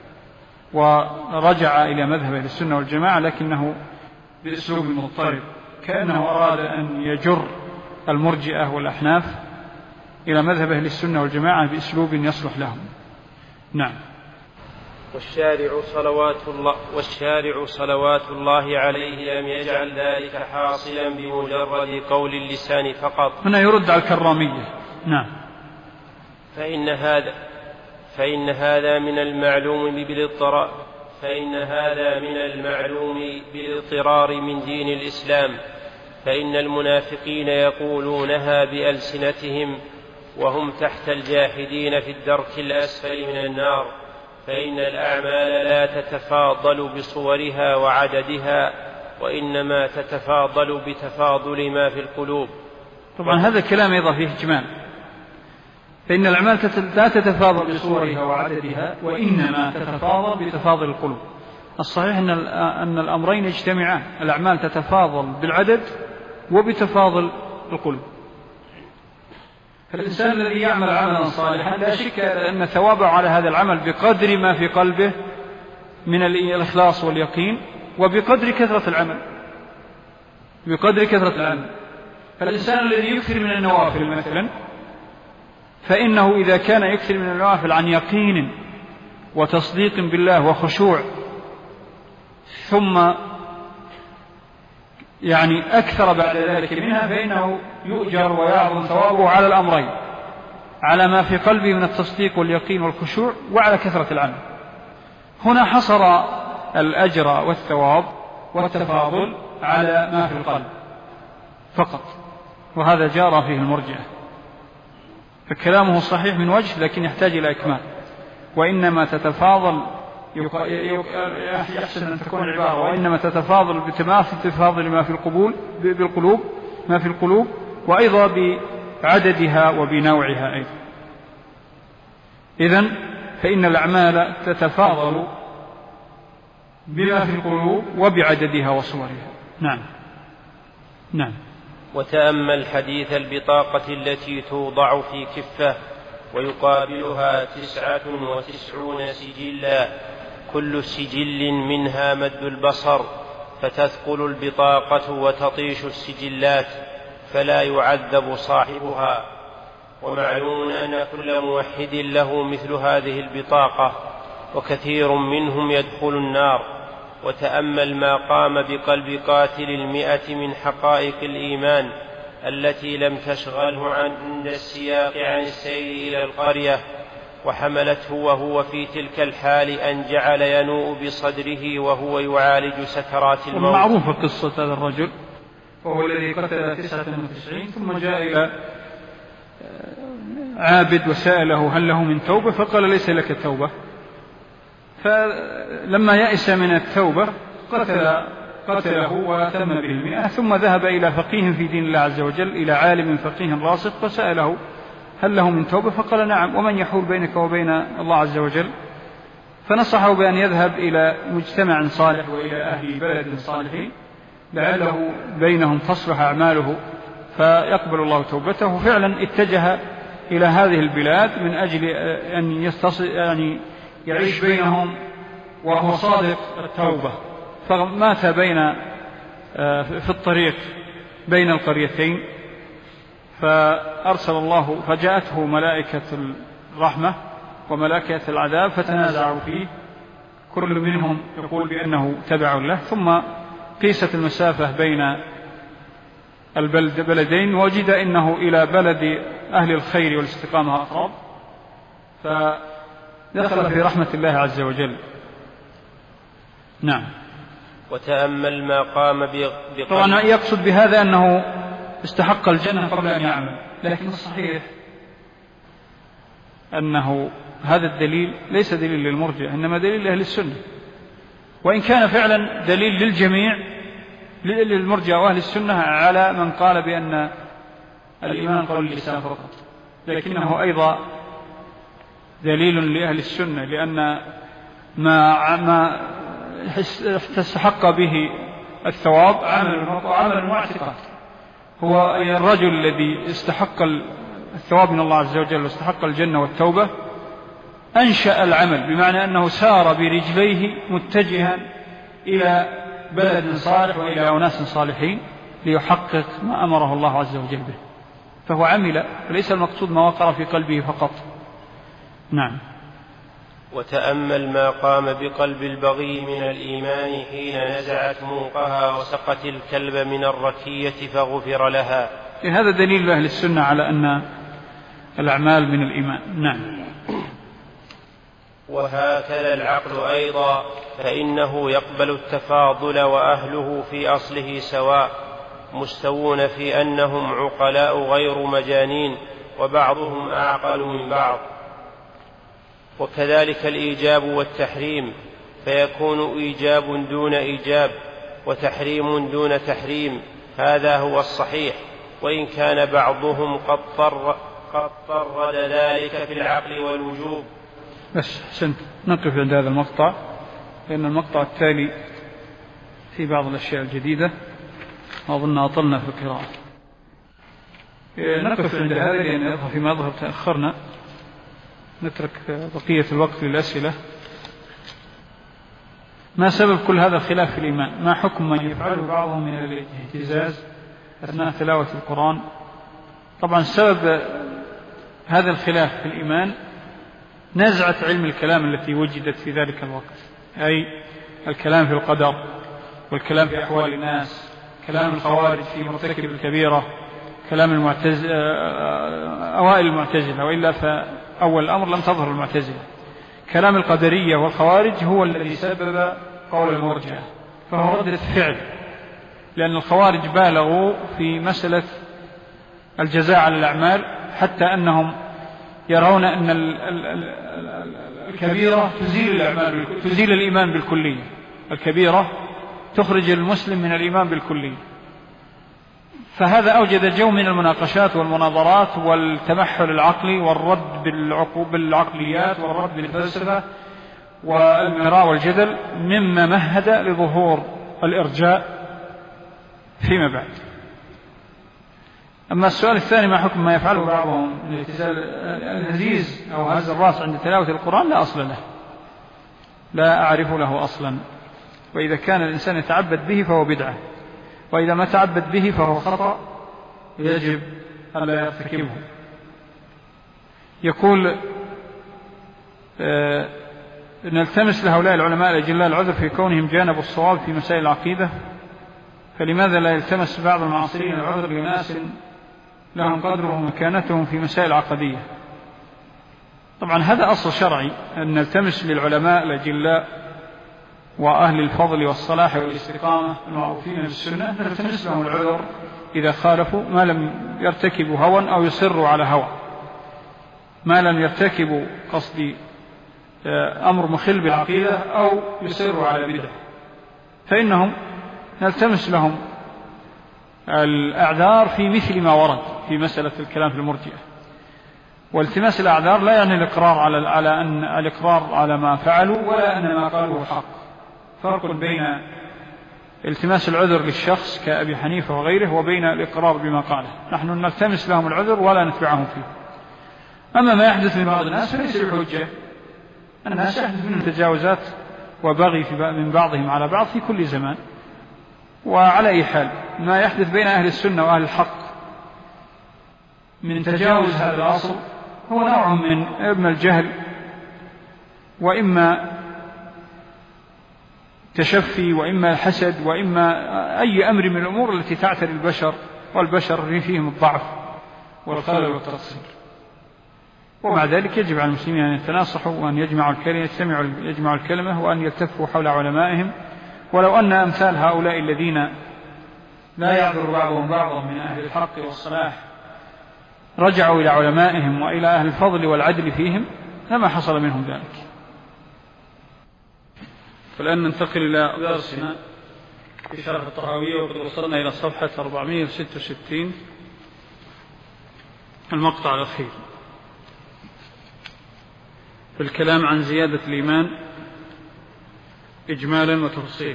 S2: ورجع إلى مذهب أهل السنة والجماعة لكنه بأسلوب مضطرب، كأنه أراد أن يجر المرجئة والأحناف إلى مذهب أهل السنة والجماعة بأسلوب يصلح لهم. نعم.
S3: والشارع صلوات الله والشارع صلوات الله عليه لم يجعل ذلك حاصلا بمجرد قول اللسان فقط.
S2: هنا يرد على الكرامية. نعم.
S3: فإن هذا فإن هذا من المعلوم بالاضطرار فإن هذا من المعلوم بالاضطرار من دين الإسلام، فإن المنافقين يقولونها بألسنتهم وهم تحت الجاحدين في الدرك الأسفل من النار، فإن الأعمال لا تتفاضل بصورها وعددها وإنما تتفاضل بتفاضل ما في القلوب.
S2: طبعا هذا الكلام أيضا فيه إجمال، فإن الأعمال لا تتفاضل بصورها وعددها وإنما تتفاضل بتفاضل القلوب. الصحيح أن أن الأمرين يجتمعان، الأعمال تتفاضل بالعدد وبتفاضل القلوب. فالإنسان الذي يعمل عملا صالحا لا شك أن ثوابه على هذا العمل بقدر ما في قلبه من الإخلاص واليقين وبقدر كثرة العمل بقدر كثرة العمل. فالإنسان الذي يكثر من النوافل مثلا فإنه إذا كان يكثر من النوافل عن يقين وتصديق بالله وخشوع ثم يعني أكثر بعد ذلك منها فإنه يؤجر ويعظم ثوابه على الأمرين، على ما في قلبه من التصديق واليقين والخشوع وعلى كثرة العمل. هنا حصر الأجر والثواب والتفاضل على ما في القلب فقط، وهذا جار فيه المرجئة، فكلامه صحيح من وجه لكن يحتاج إلى إكمال. وإنما تتفاضل يحسن أن تكون العبارة وإنما تتفاضل بتماثل تفاضل ما في القبول بالقلوب ما في القلوب وأيضا بعددها وبنوعها أيضا. إذن فإن الأعمال تتفاضل بما في القلوب وبعددها وصورها. نعم. نعم.
S3: وتأمل حديث البطاقة التي توضع في كفة ويقابلها تسعة وتسعون سجلا كل سجل منها مد البصر، فتثقل البطاقة وتطيش السجلات فلا يعذب صاحبها. ومعلوم أن كل موحد له مثل هذه البطاقة وكثير منهم يدخل النار. وتأمل ما قام بقلب قاتل المئة من حقائق الإيمان التي لم تشغله عند السياق عن السير إلى القرية، وحملته وهو في تلك الحال أن جعل ينوء بصدره وهو يعالج سكرات الموت.
S2: معروفة قصة هذا الرجل، وهو الذي قتل تسعة وتسعين ثم جاء إلى عابد وسأله هل له من توبة فقال ليس لك توبة، فلما يأس من التوبة قتل قتله وتم به المئة، ثم ذهب إلى فقيه في دين الله عز وجل إلى عالم فقيه راسخ فسأله هل له من توبة فقال نعم، ومن يحول بينك وبين الله عز وجل؟ فنصحه بأن يذهب إلى مجتمع صالح وإلى أهل بلد صالحين لعله بينهم تصلح أعماله فيقبل الله توبته. فعلا اتجه إلى هذه البلاد من أجل أن يستص... يعني يعيش بينهم وهو صادق التوبة، فمات بين في الطريق بين القريتين، فأرسل الله فجاءته ملائكة الرحمة وملائكة العذاب فتنازعوا فيه، كل منهم يقول بأنه تبع له، ثم قيست المسافة بين البلدين وجد إنه إلى بلد أهل الخير والاستقامة أقرب، فدخل في رحمة الله عز وجل. نعم.
S3: وتأمل ما قام بقلب.
S2: طبعا يقصد بهذا أنه استحق الجنة قبل أن يعمل، لكن الصحيح أنه هذا الدليل ليس دليل للمرجئة، إنما دليل لأهل السنة، وإن كان فعلا دليل للجميع للمرجئة وأهل السنة على من قال بأن الإيمان قول اللسان فقط، لكنه أيضا دليل لأهل السنة، لأن ما ما تستحق به الثواب عمل وعمل واعتقاد. هو الرجل الذي استحق الثواب من الله عز وجل واستحق الجنة والتوبة أنشأ العمل، بمعنى أنه سار برجليه متجها إلى بلد صالح وإلى أناس صالحين ليحقق ما أمره الله عز وجل به، فهو عمل، وليس المقصود ما وقر في قلبه فقط. نعم.
S3: وتأمل ما قام بقلب البغي من الإيمان حين نزعت موقها وسقت الكلب من الركية فغفر لها.
S2: هذا دليل أهل السنة على أن الأعمال من الإيمان. نعم.
S3: وهكذا العقل أيضا، فإنه يقبل التفاضل وأهله في أصله سواء، مستوون في أنهم عقلاء غير مجانين، وبعضهم أعقل من بعض. وكذلك الإيجاب والتحريم، فيكون إيجاب دون إيجاب وتحريم دون تحريم، هذا هو الصحيح، وإن كان بعضهم قد طر قد طرد ذلك في العقل والوجوب.
S2: بس حسنت، نقف عند هذا المقطع، لأن المقطع التالي في بعض الأشياء الجديدة أظن أطلنا في القراءة. نقف عند هذا لأن يظهر فيما يظهر تأخرنا، نترك بقية الوقت للأسئلة. ما سبب كل هذا الخلاف في الإيمان؟ ما حكم من يفعله بعضهم من الاهتزاز أثناء تلاوة القرآن؟ طبعا سبب هذا الخلاف في الإيمان نزعة علم الكلام التي وجدت في ذلك الوقت، أي الكلام في القدر والكلام في أحوال الناس، كلام الخوارج في مرتكب الكبيرة، كلام المعتز... أوائل المعتزلة، وإلا فأول الأمر لم تظهر المعتزلة. كلام القدرية والخوارج هو الذي سبب قول المرجئة، فهو ردة فعل، لأن الخوارج بالغوا في مسألة الجزاء على الأعمال، حتى أنهم يرون أن الكبيرة تزيل الأعمال، تزيل الإيمان بالكلية. الكبيرة تخرج المسلم من الإيمان بالكلية، فهذا أوجد جو من المناقشات والمناظرات والتمحل العقلي والرد بالعقليات والرد بالفلسفة والمراء والجدل، مما مهد لظهور الإرجاء فيما بعد. أما السؤال الثاني، ما حكم ما يفعله بعضهم من اهتزاز الهزيز أو هز الرأس عند تلاوة القرآن؟ لا أصل له، لا أعرف له أصلا، وإذا كان الإنسان يتعبد به فهو بدعة، وإذا ما تعبد به فهو خطأ يجب أن لا يرتكبه. يقول آه نلتمس لهؤلاء العلماء الأجلاء العذر في كونهم جانبوا الصواب في مسائل العقيدة، فلماذا لا يلتمس بعض المعاصرين العذر لناس لهم قدرهم ومكانتهم في مسائل عقدية؟ طبعا هذا أصل شرعي، أن نلتمس للعلماء الأجلاء وأهل الفضل والصلاح والاستقامة المعروفين بالسنة، نلتمس لهم العذر إذا خالفوا ما لم يرتكبوا هوى أو يصروا على هوى، ما لم يرتكبوا قصدي أمر مخل بالعقيدة أو يصروا على بدعة، فإنهم نلتمس لهم الأعذار في مثل ما ورد في مسألة الكلام في المرجئة. والتماس الأعذار لا يعني الإقرار على على أن الإقرار على ما فعلوا، ولا أن ما قالوه حق. فرق بين التماس العذر للشخص كأبي حنيفة وغيره وبين الإقرار بما قاله. نحن نلتمس لهم العذر ولا نتبعهم فيه. أما ما يحدث من بعض الناس فليس بحجة، الناس يحدث منهم تجاوزات وبغي من بعضهم على بعض في كل زمان. وعلى أي حال ما يحدث بين أهل السنة وأهل الحق من تجاوز هذا الأصل هو نوع من إما الجهل وإما تشفي وإما الحسد وإما أي أمر من الأمور التي تعتري البشر، والبشر فيهم الضعف والخلل والتقصير. ومع ذلك يجب على المسلمين أن يتناصحوا وأن يجمعوا الكلمة يجتمعوا يجمعوا الكلمة وأن يلتفوا حول علمائهم. ولو أن أمثال هؤلاء الذين لا يعذر بعضهم بعضا من أهل الحق والصلاح رجعوا إلى علمائهم وإلى أهل الفضل والعدل فيهم لما حصل منهم ذلك. فالآن ننتقل إلى درسنا في شرح الطحاوية، وقد وصلنا إلى صفحة أربعمائة وستة وستين المقطع الأخير في الكلام عن زيادة الإيمان إجمالا وتفصيلا.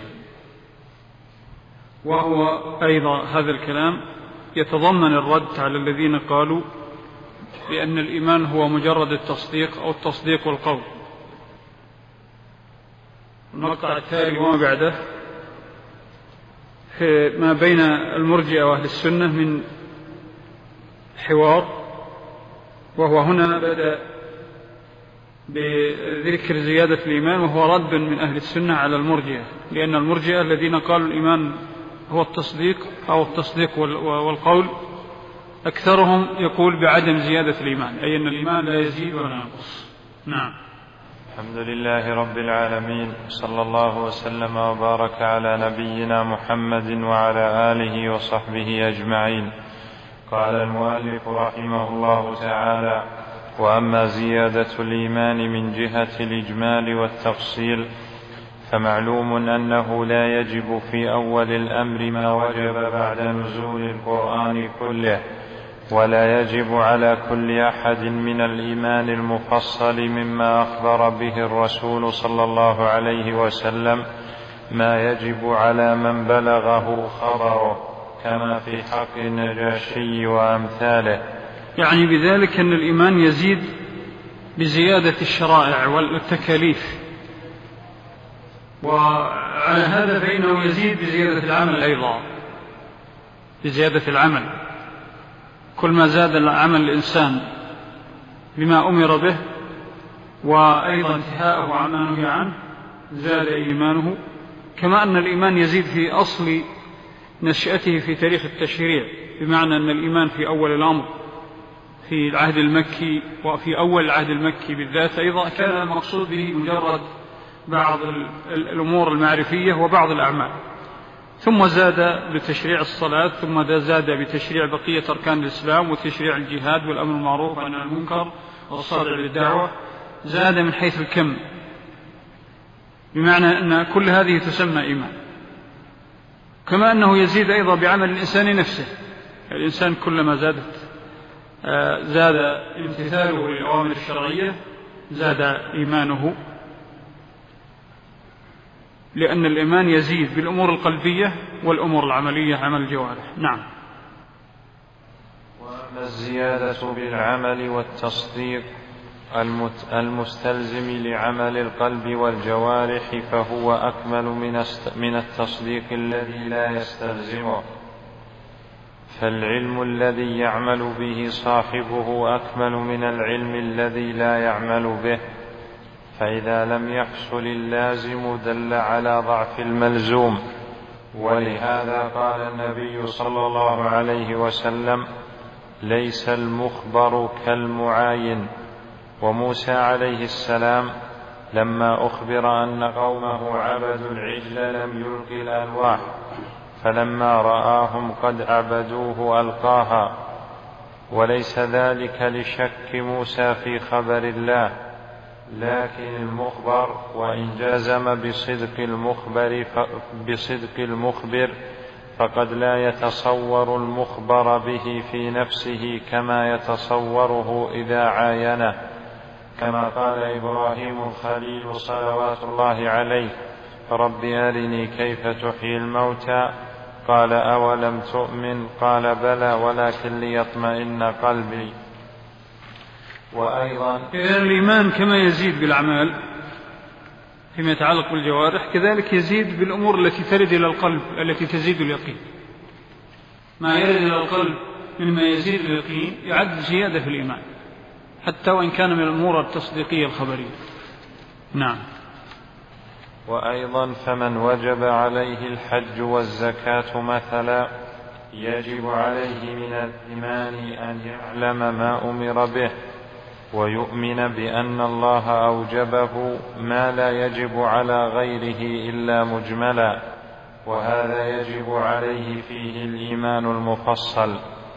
S2: وهو أيضا هذا الكلام يتضمن الرد على الذين قالوا بأن الإيمان هو مجرد التصديق أو التصديق والقول. المقطع التالي وما بعده ما بين المرجئة وأهل السنة من حوار، وهو هنا بدأ بذكر زيادة الإيمان وهو رد من أهل السنة على المرجئة، لأن المرجئة الذين قالوا الإيمان هو التصديق أو التصديق والقول أكثرهم يقول بعدم زيادة الإيمان، أي أن الإيمان لا يزيد ولا ينقص. نعم.
S1: الحمد لله رب العالمين، صلى الله وسلم وبارك على نبينا محمد وعلى آله وصحبه أجمعين. قال المؤلف رحمه الله تعالى: وأما زيادة الإيمان من جهة الإجمال والتفصيل فمعلوم أنه لا يجب في أول الأمر ما وجب بعد نزول القرآن كله، ولا يجب على كل أحد من الإيمان المفصل مما أخبر به الرسول صلى الله عليه وسلم ما يجب على من بلغه خبره، كما في حق النجاشي وأمثاله.
S2: يعني بذلك أن الإيمان يزيد بزيادة الشرائع والتكاليف، وعلى هذا فإنه يزيد بزيادة العمل أيضا، بزيادة العمل. كل ما زاد العمل الإنسان بما أمر به وأيضا انتهاءه عما نهي عنه زاد إيمانه، كما أن الإيمان يزيد في أصل نشأته في تاريخ التشريع، بمعنى أن الإيمان في أول الأمر في العهد المكي وفي أول العهد المكي بالذات أيضا كان المقصود به مجرد بعض الأمور المعرفية وبعض الأعمال، ثم زاد بتشريع الصلاة، ثم زاد بتشريع بقية أركان الإسلام وتشريع الجهاد والأمر بالمعروف والنهي عن المنكر والصدع للدعوة، زاد من حيث الكم، بمعنى أن كل هذه تسمى إيمان. كما أنه يزيد أيضا بعمل الإنسان نفسه، الإنسان كلما زادت زاد امتثاله للأوامر الشرعية زاد إيمانه، لأن الإيمان يزيد بالأمور القلبية والأمور العملية عمل الجوارح. نعم.
S1: وأما الزيادة بالعمل والتصديق المستلزم لعمل القلب والجوارح فهو أكمل من التصديق الذي لا يستلزمه، فالعلم الذي يعمل به صاحبه أكمل من العلم الذي لا يعمل به، فإذا لم يحصل اللازم دل على ضعف الملزوم. ولهذا قال النبي صلى الله عليه وسلم: ليس المخبر كالمعاين. وموسى عليه السلام لما أخبر أن قومه عبدوا العجل لم يلق الألواح، فلما رآهم قد عبدوه ألقاها. وليس ذلك لشك موسى في خبر الله، لكن المخبر وإن جزم بصدق المخبر بصدق المخبر فقد لا يتصور المخبر به في نفسه كما يتصوره إذا عاينه، كما قال إبراهيم الخليل صلوات الله عليه: رب أرني كيف تحيي الموتى، قال أولم تؤمن، قال بلى ولكن ليطمئن قلبي. وأيضا
S2: الإيمان كما يزيد بالأعمال فيما يتعلق بالجوارح، كذلك يزيد بالأمور التي ترد إلى القلب التي تزيد اليقين. ما يرد إلى القلب مما يزيد اليقين يعد زيادة في الإيمان، حتى وإن كان من الأمور التصديقية الخبرية. نعم.
S1: وأيضا فمن وجب عليه الحج والزكاة مثلا يجب عليه من الإيمان أن يعلم ما أمر به ويؤمن بأن الله أوجبه ما لا يجب على غيره إلا مجملا، وهذا يجب عليه فيه الإيمان المفصل.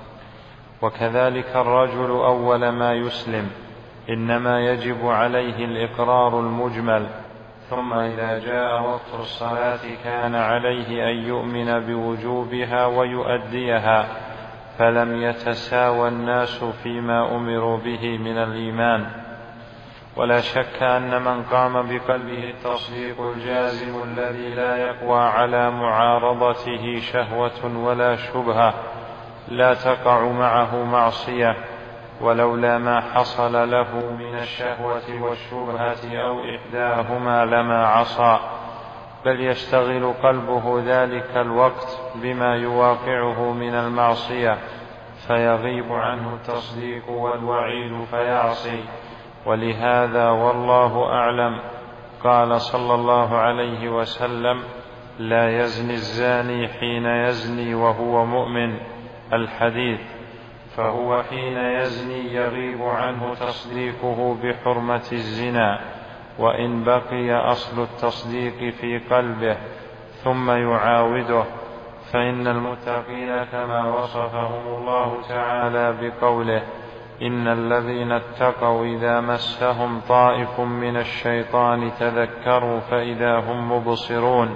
S1: وكذلك الرجل أول ما يسلم إنما يجب عليه الإقرار المجمل، ثم إذا جاء وقت الصلاة كان عليه أن يؤمن بوجوبها ويؤديها، فلم يتساوى الناس فيما أمروا به من الإيمان. ولا شك أن من قام بقلبه التصديق الجازم الذي لا يقوى على معارضته شهوة ولا شبهة لا تقع معه معصية، ولولا ما حصل له من الشهوة والشبهة أو إحداهما لما عصى، بل يشتغل قلبه ذلك الوقت بما يواقعه من المعصية فيغيب عنه التصديق والوعيد فيعصي. ولهذا والله أعلم قال صلى الله عليه وسلم: لا يزني الزاني حين يزني وهو مؤمن، الحديث. فهو حين يزني يغيب عنه تصديقه بحرمة الزنا، وإن بقي أصل التصديق في قلبه ثم يعاوده، فإن المتقين كما وصفهم الله تعالى بقوله: إن الذين اتقوا إذا مسهم طائف من الشيطان تذكروا فإذا هم مبصرون.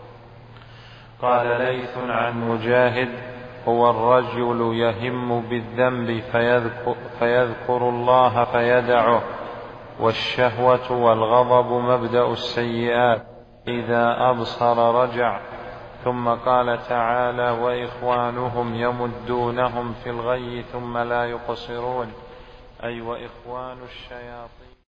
S1: قال ليث عن مجاهد: هو الرجل يهم بالذنب فيذكر, فيذكر الله فيدعه، والشهوة والغضب مبدأ السيئات، إذا أبصر رجع. ثم قال تعالى: وإخوانهم يمدونهم في الغي ثم لا يقصرون، أي وإخوان الشياطين.